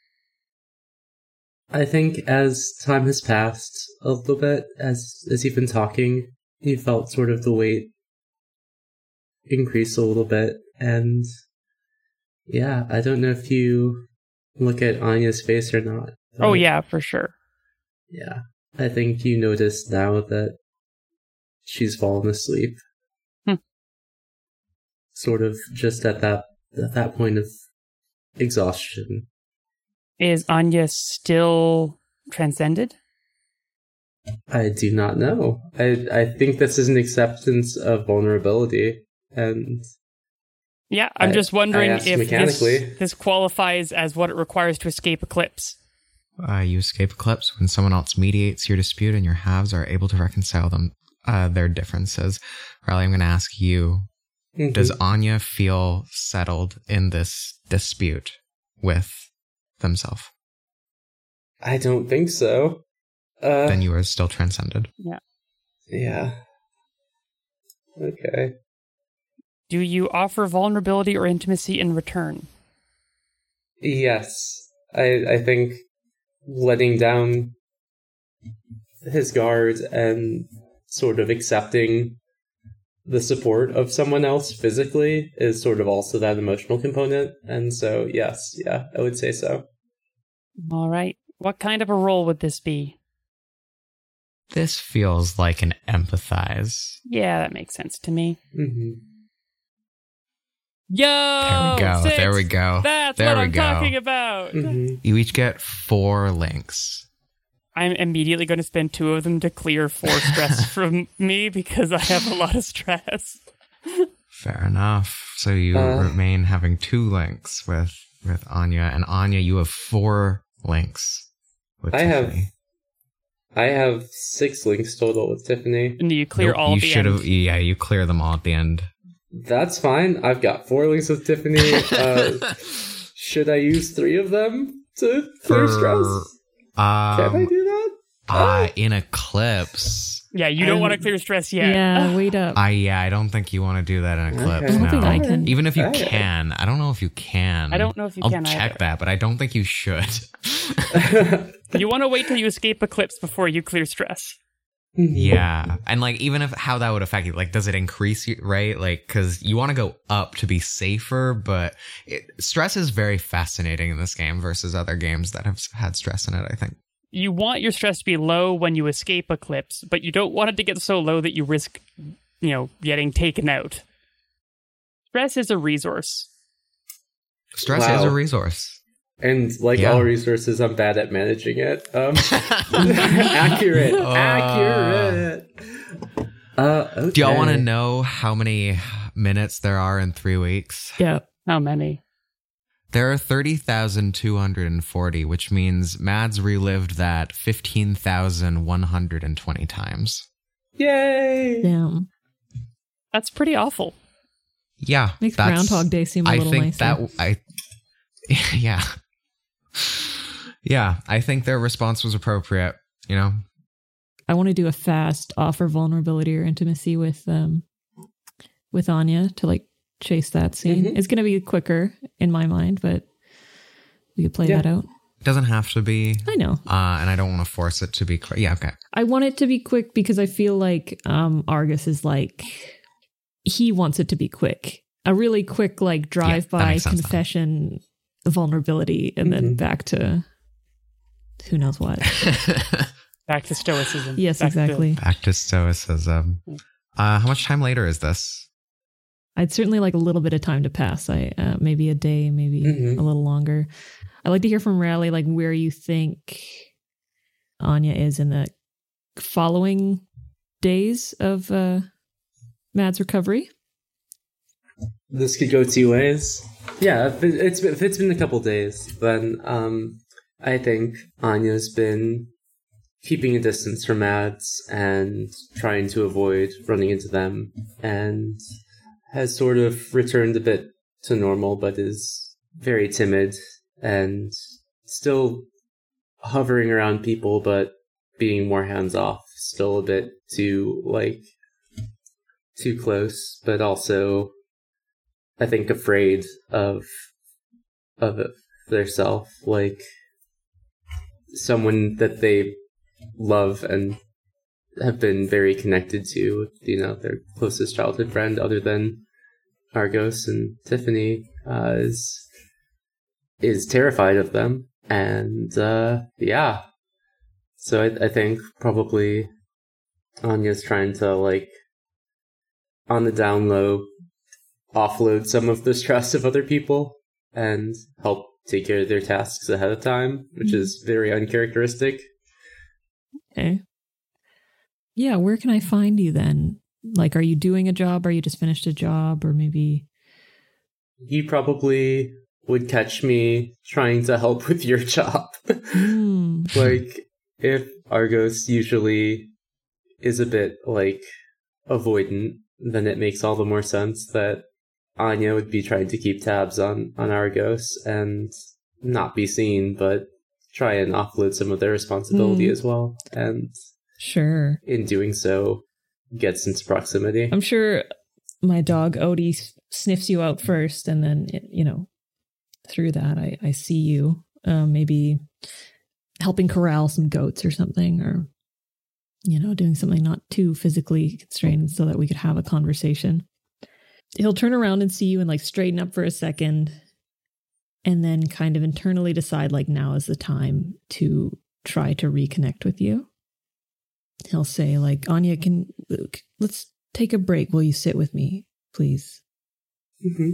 [SPEAKER 4] I think as time has passed a little bit, as, as you've been talking, you felt sort of the weight increase a little bit. And yeah, I don't know if you look at Anya's face or not.
[SPEAKER 1] Oh, yeah, for sure.
[SPEAKER 4] Yeah. I think you notice now that she's fallen asleep.
[SPEAKER 1] Hmm.
[SPEAKER 4] Sort of just at that at that point of exhaustion.
[SPEAKER 1] Is Anya still transcended?
[SPEAKER 4] I do not know. I I think this is an acceptance of vulnerability, and
[SPEAKER 1] yeah, I'm
[SPEAKER 4] I,
[SPEAKER 1] just wondering
[SPEAKER 4] if
[SPEAKER 1] this, this qualifies as what it requires to escape Eclipse.
[SPEAKER 3] Uh, you escape Eclipse when someone else mediates your dispute and your halves are able to reconcile them uh, their differences. Riley, I'm going to ask you, mm-hmm. Does Anya feel settled in this dispute with themselves?
[SPEAKER 4] I don't think so. Uh,
[SPEAKER 3] then you are still transcended.
[SPEAKER 1] Yeah.
[SPEAKER 4] Yeah. Okay.
[SPEAKER 1] Do you offer vulnerability or intimacy in return?
[SPEAKER 4] Yes. I I think letting down his guard and sort of accepting the support of someone else physically is sort of also that emotional component. And so, yes, yeah, I would say so.
[SPEAKER 1] All right. What kind of a role would this be?
[SPEAKER 3] This feels like an empathize.
[SPEAKER 1] Yeah, that makes sense to me.
[SPEAKER 4] Mm-hmm.
[SPEAKER 1] Yo!
[SPEAKER 3] There we go.
[SPEAKER 1] Six.
[SPEAKER 3] There we go.
[SPEAKER 1] That's
[SPEAKER 3] there
[SPEAKER 1] what
[SPEAKER 3] we
[SPEAKER 1] I'm
[SPEAKER 3] go.
[SPEAKER 1] talking about.
[SPEAKER 4] Mm-hmm.
[SPEAKER 3] You each get four links.
[SPEAKER 1] I'm immediately going to spend two of them to clear four stress from me because I have a lot of stress.
[SPEAKER 3] Fair enough. So you
[SPEAKER 4] Uh,
[SPEAKER 3] remain having two links with, with Anya, and Anya, you have four links with
[SPEAKER 4] I have-
[SPEAKER 3] Tiffany.
[SPEAKER 4] I have six links total with Tiffany.
[SPEAKER 1] And you clear
[SPEAKER 3] Nope,
[SPEAKER 1] all
[SPEAKER 3] you
[SPEAKER 1] at the
[SPEAKER 3] should
[SPEAKER 1] end.
[SPEAKER 3] have. Yeah, you clear them all at the end.
[SPEAKER 4] That's fine. I've got four links with Tiffany. Uh, should I use three of them to clear
[SPEAKER 3] For-
[SPEAKER 4] stress?
[SPEAKER 3] Um,
[SPEAKER 4] Can I do that?
[SPEAKER 3] uh, in Eclipse.
[SPEAKER 1] Yeah, you don't
[SPEAKER 4] I'm-
[SPEAKER 1] want to clear stress yet.
[SPEAKER 2] Yeah, wait up.
[SPEAKER 3] I yeah, I don't think you want to do that in Eclipse.
[SPEAKER 4] Okay.
[SPEAKER 2] I don't think
[SPEAKER 3] no.
[SPEAKER 2] I can.
[SPEAKER 3] Even if you
[SPEAKER 4] Alright.
[SPEAKER 3] can, I don't know if you can.
[SPEAKER 1] I don't know if you
[SPEAKER 3] I'll
[SPEAKER 1] can
[SPEAKER 3] check
[SPEAKER 1] either.
[SPEAKER 3] that, but I don't think you should.
[SPEAKER 1] You want to wait till you escape Eclipse before you clear stress.
[SPEAKER 3] Yeah, and like even if how that would affect you, like does it increase you, right? Like because you want to go up to be safer, but it, stress is very fascinating in this game versus other games that have had stress in it. I think.
[SPEAKER 1] You want your stress to be low when you escape Eclipse, but you don't want it to get so low that you risk, you know, getting taken out. Stress is a resource.
[SPEAKER 3] Stress
[SPEAKER 4] Wow.
[SPEAKER 3] is a resource.
[SPEAKER 4] And like
[SPEAKER 3] Yeah.
[SPEAKER 4] all resources, I'm bad at managing it. Um, accurate,
[SPEAKER 3] Uh.
[SPEAKER 4] accurate. Uh, okay.
[SPEAKER 3] Do y'all want to know how many minutes there are in three weeks?
[SPEAKER 2] Yeah.
[SPEAKER 1] How many?
[SPEAKER 3] There are thirty thousand two hundred forty, which means Mads relived that fifteen thousand one hundred twenty times.
[SPEAKER 4] Yay!
[SPEAKER 2] Damn.
[SPEAKER 1] That's pretty awful.
[SPEAKER 3] Yeah.
[SPEAKER 2] Makes
[SPEAKER 3] that's-
[SPEAKER 2] Groundhog Day seem a
[SPEAKER 3] I
[SPEAKER 2] little
[SPEAKER 3] think
[SPEAKER 2] nicer.
[SPEAKER 3] that I yeah. Yeah, I think their response was appropriate, you know.
[SPEAKER 2] I want to do a fast offer vulnerability or intimacy with um with Anya to like chase that scene.
[SPEAKER 4] Mhm.
[SPEAKER 2] It's gonna be quicker in my mind, but we could play
[SPEAKER 4] Yeah.
[SPEAKER 2] that out.
[SPEAKER 3] It doesn't have to be
[SPEAKER 2] I know.
[SPEAKER 3] uh and I don't want to force it to be quick. Yeah, okay.
[SPEAKER 2] I want it to be quick because I feel like um Argus is like he wants it to be quick. A really quick like drive by
[SPEAKER 3] makes sense then.
[SPEAKER 2] confession vulnerability and then
[SPEAKER 4] Mhm.
[SPEAKER 2] back to who knows what.
[SPEAKER 1] Back to stoicism.
[SPEAKER 2] Yes,
[SPEAKER 1] Back to-
[SPEAKER 2] exactly.
[SPEAKER 3] Back to stoicism. Uh how much time later is this?
[SPEAKER 2] I'd certainly like a little bit of time to pass. I uh, maybe a day, maybe
[SPEAKER 4] Mhm.
[SPEAKER 2] a little longer. I'd like to hear from Raleigh, like where you think Anya is in the following days of uh, Mad's recovery.
[SPEAKER 4] This could go two ways. Yeah, if it- it's been, if it's been a couple days, then um, I think Anya's been keeping a distance from Mads and trying to avoid running into them, and has sort of returned a bit to normal, but is very timid and still hovering around people, but being more hands off. Still a bit too like too close, but also I think afraid of of their self, like someone that they love and have been very connected to, you know, their closest childhood friend other than Argos and Tiffany, uh, is is terrified of them, and uh, yeah. So I, I think probably Anya's trying to like on the down low offload some of the stress of other people and help take care of their tasks ahead of time, which is very uncharacteristic.
[SPEAKER 2] Okay. Yeah, where can I find you then? Like, are you doing a job? Are you just finished a job? Or maybe...
[SPEAKER 4] You probably would catch me trying to help with your job.
[SPEAKER 2] Hmm.
[SPEAKER 4] Like, if Argos usually is a bit, like, avoidant, then it makes all the more sense that Anya would be trying to keep tabs on, on Argos and not be seen, but try and offload some of their responsibility
[SPEAKER 2] Mm.
[SPEAKER 4] as well. And
[SPEAKER 2] Sure.
[SPEAKER 4] in doing so, gets into proximity.
[SPEAKER 2] I'm sure my dog Odie s- sniffs you out first, and then, it, you know, through that, I, I see you um, maybe helping corral some goats or something, or, you know, doing something not too physically constrained so that we could have a conversation. He'll turn around and see you and like straighten up for a second, and then kind of internally decide like now is the time to try to reconnect with you. He'll say like, Anya, can let's take a break. Will you sit with me, please?
[SPEAKER 4] Mm-hmm.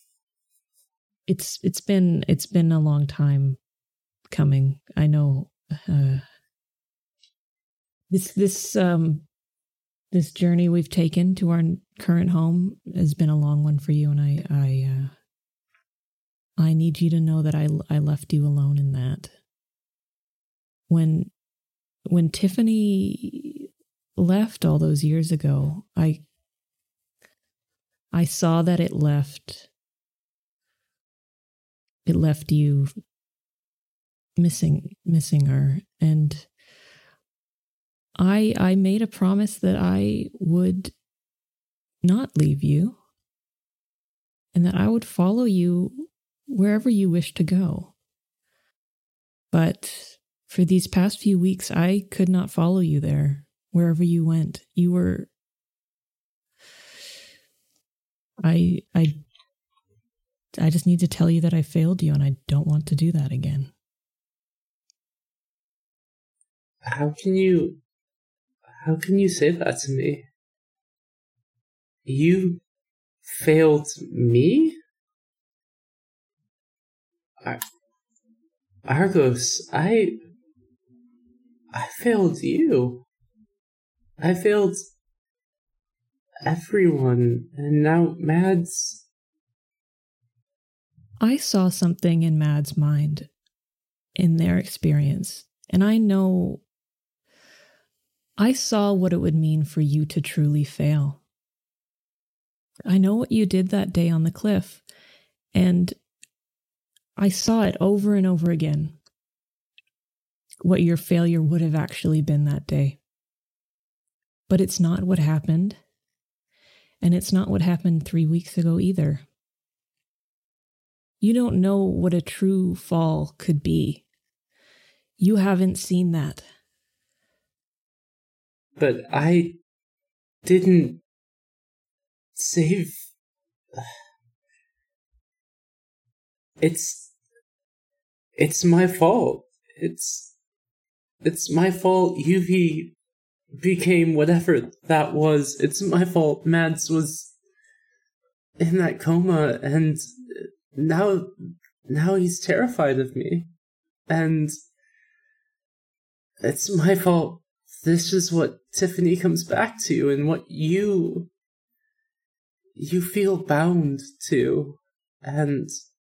[SPEAKER 2] It's it's been it's been a long time coming. I know uh, this this um this journey we've taken to our current home has been a long one for you, and I I uh, I need you to know that I I left you alone in that. When when Tiffany left all those years ago, I I saw that it left it left you missing missing her, and I I made a promise that I would not leave you and that I would follow you wherever you wish to go. But for these past few weeks, I could not follow you there, wherever you went. You were I I I just need to tell you that I failed you, and I don't want to do that again.
[SPEAKER 4] How can you how can you say that to me? You failed me? Ar- Argos, I I failed you. I failed everyone, and now Mads.
[SPEAKER 2] I saw something in Mad's mind, in their experience, and I know I saw what it would mean for you to truly fail. I know what you did that day on the cliff, and I saw it over and over again, what your failure would have actually been that day. But it's not what happened, and it's not what happened three weeks ago either. You don't know what a true fall could be. You haven't seen that.
[SPEAKER 4] But I didn't save. It's it's my fault. It's it's my fault. Yuvi became whatever that was. It's my fault. Mads was in that coma, and now now he's terrified of me, and it's my fault. This is what Tiffany comes back to, and what you you feel bound to, and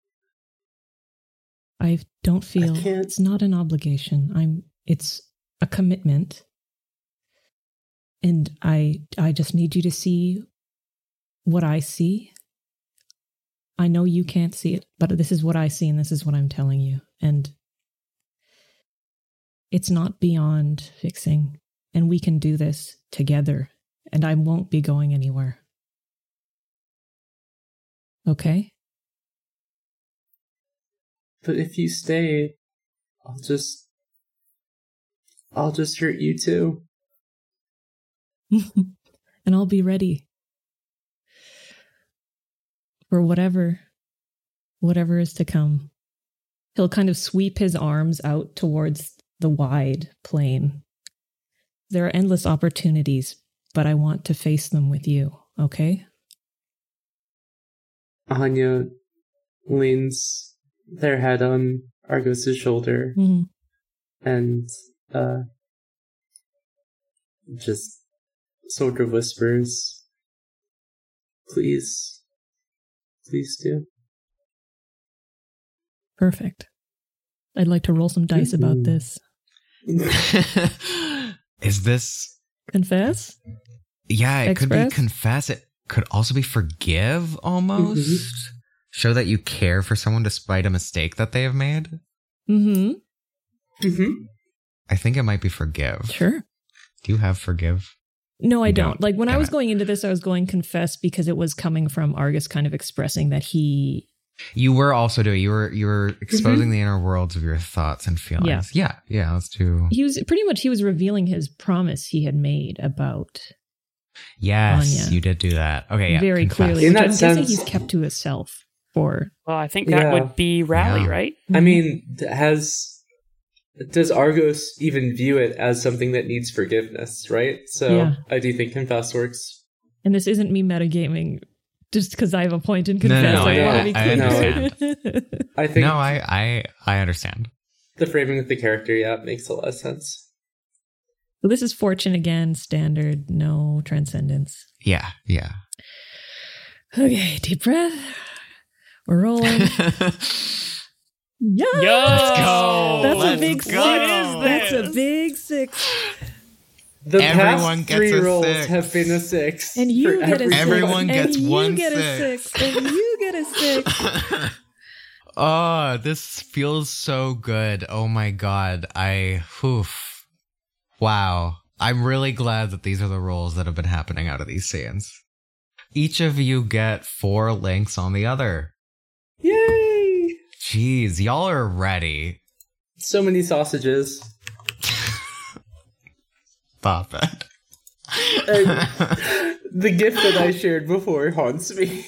[SPEAKER 2] I don't feel
[SPEAKER 4] I can't-
[SPEAKER 2] it's not an obligation. I'm it's a commitment. And I I just need you to see what I see. I know you can't see it, but this is what I see, and this is what I'm telling you. And it's not beyond fixing. And we can do this together. And I won't be going anywhere. Okay?
[SPEAKER 4] But if you stay, I'll just I'll just hurt you too.
[SPEAKER 2] And I'll be ready for whatever whatever is to come. He'll kind of sweep his arms out towards the wide plain. There are endless opportunities, but I want to face them with you, okay?
[SPEAKER 4] Anya leans their head on Argos' shoulder
[SPEAKER 2] Mm-hmm.
[SPEAKER 4] and uh, just sort of whispers, "Please, please do."
[SPEAKER 2] Perfect. I'd like to roll some dice
[SPEAKER 4] Mm-hmm.
[SPEAKER 2] about this.
[SPEAKER 3] Is this?
[SPEAKER 2] Confess?
[SPEAKER 3] Yeah, it could
[SPEAKER 2] Express?
[SPEAKER 3] be confess. It could also be forgive almost.
[SPEAKER 4] Mhm.
[SPEAKER 3] Show that you care for someone despite a mistake that they have made.
[SPEAKER 2] Mm-hmm.
[SPEAKER 4] Mm-hmm.
[SPEAKER 3] I think it might be forgive.
[SPEAKER 2] Sure.
[SPEAKER 3] Do you have forgive?
[SPEAKER 2] No, I
[SPEAKER 3] You
[SPEAKER 2] don't.
[SPEAKER 3] don't.
[SPEAKER 2] Like when I
[SPEAKER 3] Damn
[SPEAKER 2] was
[SPEAKER 3] it.
[SPEAKER 2] going into this, I was going confess because it was coming from Argus kind of expressing that he
[SPEAKER 3] You were also doing. You were you were exposing the inner worlds of your thoughts and feelings. Yeah, yeah. Let's do.
[SPEAKER 2] he was pretty much he was revealing his promise he had made about
[SPEAKER 3] Yes,
[SPEAKER 2] Anya.
[SPEAKER 3] you did do that. Okay, yeah.
[SPEAKER 2] very
[SPEAKER 3] confess.
[SPEAKER 2] clearly.
[SPEAKER 4] In
[SPEAKER 2] Which
[SPEAKER 4] that
[SPEAKER 2] I'm guessing
[SPEAKER 4] sense-
[SPEAKER 2] he's kept to himself for.
[SPEAKER 1] Well, I think that
[SPEAKER 4] Yeah.
[SPEAKER 1] would be Rally,
[SPEAKER 3] Yeah.
[SPEAKER 1] right?
[SPEAKER 4] I mean, has does Argos even view it as something that needs forgiveness? Right. So
[SPEAKER 2] Yeah.
[SPEAKER 4] I do think confess works.
[SPEAKER 2] And this isn't me metagaming just because I have a point in
[SPEAKER 3] No, no,
[SPEAKER 2] confess.
[SPEAKER 4] no,
[SPEAKER 2] I
[SPEAKER 4] I-
[SPEAKER 2] want to be
[SPEAKER 3] I
[SPEAKER 2] clear.
[SPEAKER 3] understand.
[SPEAKER 4] I think
[SPEAKER 3] No, I, I I understand.
[SPEAKER 4] the framing of the character, yeah, makes a lot of sense.
[SPEAKER 2] So this is fortune again, standard, no transcendence.
[SPEAKER 3] Yeah, yeah.
[SPEAKER 2] Okay, deep breath. We're rolling. Yeah,
[SPEAKER 1] Yo!
[SPEAKER 3] Let's go.
[SPEAKER 2] That's
[SPEAKER 3] Let's
[SPEAKER 2] a big
[SPEAKER 3] go.
[SPEAKER 2] six.
[SPEAKER 1] What is
[SPEAKER 2] That's
[SPEAKER 1] this?
[SPEAKER 2] a big six.
[SPEAKER 4] The
[SPEAKER 3] Everyone
[SPEAKER 4] past
[SPEAKER 3] gets
[SPEAKER 4] three
[SPEAKER 3] a
[SPEAKER 4] rolls
[SPEAKER 3] six.
[SPEAKER 4] have been a six.
[SPEAKER 2] And you
[SPEAKER 4] for
[SPEAKER 2] get a
[SPEAKER 4] every
[SPEAKER 2] six.
[SPEAKER 3] Everyone gets
[SPEAKER 2] and
[SPEAKER 3] one
[SPEAKER 2] you get
[SPEAKER 3] six.
[SPEAKER 2] a six. And you get a six.
[SPEAKER 3] Oh, this feels so good. Oh my god. I oof. Wow. I'm really glad that these are the rolls that have been happening out of these scenes. Each of you get four links on the other.
[SPEAKER 4] Yay!
[SPEAKER 3] Jeez, y'all are ready.
[SPEAKER 4] So many sausages.
[SPEAKER 3] Stop it.
[SPEAKER 4] And the gift that I shared before haunts me.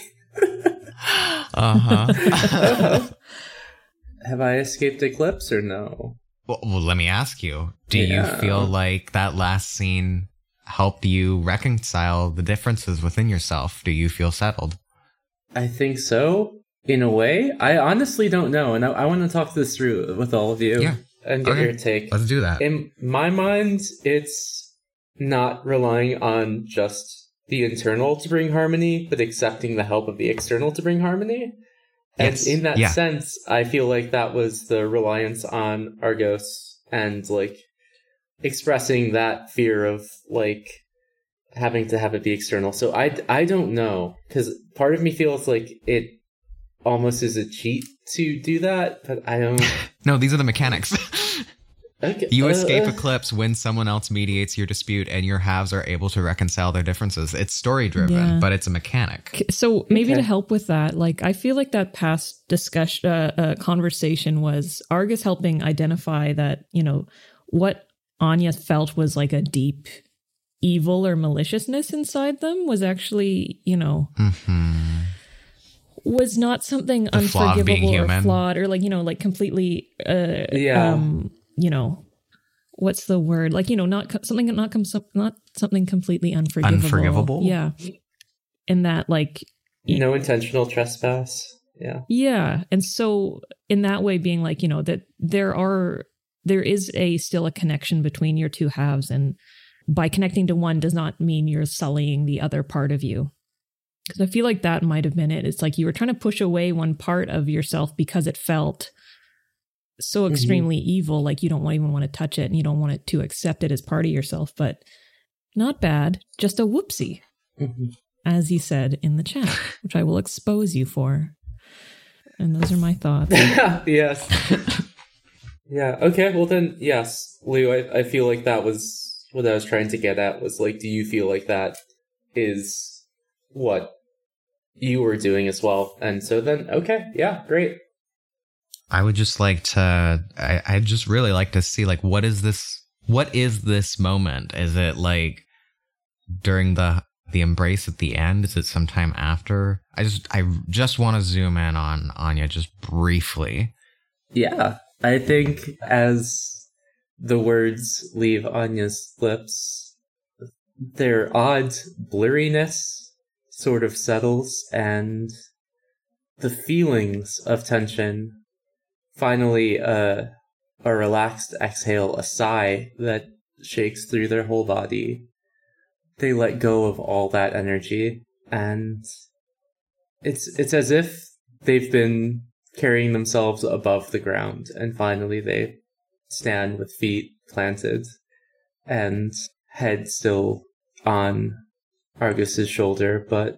[SPEAKER 3] Uh-huh.
[SPEAKER 4] Have I escaped Eclipse or no?
[SPEAKER 3] Well, well, let me ask you. Do
[SPEAKER 4] Yeah.
[SPEAKER 3] you feel like that last scene helped you reconcile the differences within yourself? Do you feel settled?
[SPEAKER 4] I think so, in a way. I honestly don't know, and I, I want to talk this through with all of you
[SPEAKER 3] Yeah.
[SPEAKER 4] and get
[SPEAKER 3] Okay.
[SPEAKER 4] your take.
[SPEAKER 3] Let's do that.
[SPEAKER 4] In my mind, it's not relying on just the internal to bring harmony, but accepting the help of the external to bring harmony.
[SPEAKER 3] Yes.
[SPEAKER 4] And in that
[SPEAKER 3] Yeah.
[SPEAKER 4] sense, I feel like that was the reliance on Argos and like expressing that fear of like having to have it be external. So I, I don't know, because part of me feels like it almost is a cheat to do that, but I don't.
[SPEAKER 3] No, these are the mechanics.
[SPEAKER 4] Okay.
[SPEAKER 3] You
[SPEAKER 4] uh,
[SPEAKER 3] escape
[SPEAKER 4] uh,
[SPEAKER 3] Eclipse when someone else mediates your dispute and your halves are able to reconcile their differences. It's story driven,
[SPEAKER 2] Yeah.
[SPEAKER 3] but it's a mechanic.
[SPEAKER 2] Okay, so maybe
[SPEAKER 4] Okay.
[SPEAKER 2] to help with that, like I feel like that past discussion, uh, uh, conversation was Argus helping identify that, you know, what Anya felt was like a deep evil or maliciousness inside them was actually, you know,
[SPEAKER 3] Mm-hmm.
[SPEAKER 2] was not something
[SPEAKER 3] The flaw of being
[SPEAKER 2] unforgivable or
[SPEAKER 3] human.
[SPEAKER 2] flawed or like, you know, like completely, uh,
[SPEAKER 4] Yeah.
[SPEAKER 2] um, you know, what's the word? Like, you know, not co- something, not com- not something completely unforgivable.
[SPEAKER 3] Unforgivable?
[SPEAKER 2] Yeah. And that like,
[SPEAKER 4] No intentional trespass. Yeah.
[SPEAKER 2] yeah. And so in that way, being like, you know, that there are, there is a still a connection between your two halves. And by connecting to one does not mean you're sullying the other part of you. Because I feel like that might have been it. It's like you were trying to push away one part of yourself because it felt so extremely mm-hmm. evil. Like you don't even want to touch it and you don't want it to accept it as part of yourself. But not bad. Just a whoopsie.
[SPEAKER 4] Mm-hmm.
[SPEAKER 2] As you said in the chat, which I will expose you for. And those are my thoughts.
[SPEAKER 4] Yes. Yeah. Okay. Well then, yes, Lou, I, I feel like that was what I was trying to get at was like, do you feel like that is what you were doing as well? And so then, okay. Yeah. Great.
[SPEAKER 3] I would just like to, I, I'd just really like to see like, what is this, what is this moment? Is it like during the, the embrace at the end? Is it sometime after? I just, I just want to zoom in on Anya just briefly.
[SPEAKER 4] Yeah. I think as the words leave Anya's lips, their odd blurriness sort of settles and the feelings of tension finally uh, a relaxed exhale, a sigh that shakes through their whole body. They let go of all that energy, and it's it's as if they've been carrying themselves above the ground, and finally they stand with feet planted and head still on Argus's shoulder, but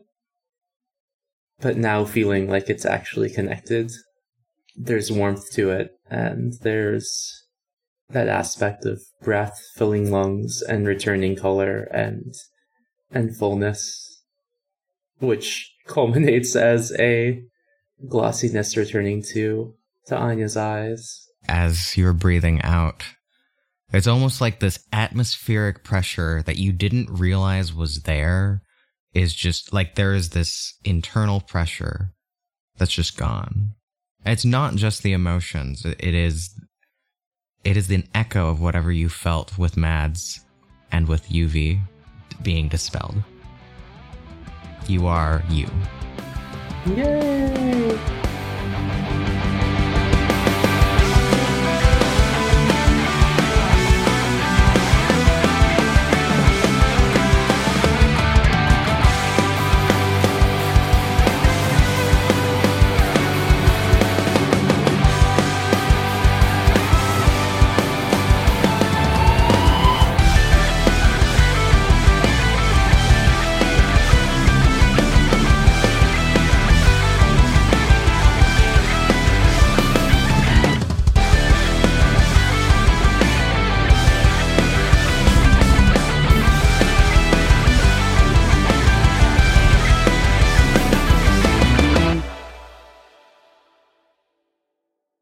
[SPEAKER 4] but now feeling like it's actually connected. There's warmth to it, and there's that aspect of breath filling lungs and returning color and and fullness, which culminates as a glossiness returning to to Anya's eyes.
[SPEAKER 3] As you're breathing out, it's almost like this atmospheric pressure that you didn't realize was there is just like there is this internal pressure that's just gone. It's not just the emotions. It is it is an echo of whatever you felt with Mads and with U V being dispelled. You are you.
[SPEAKER 4] Yay!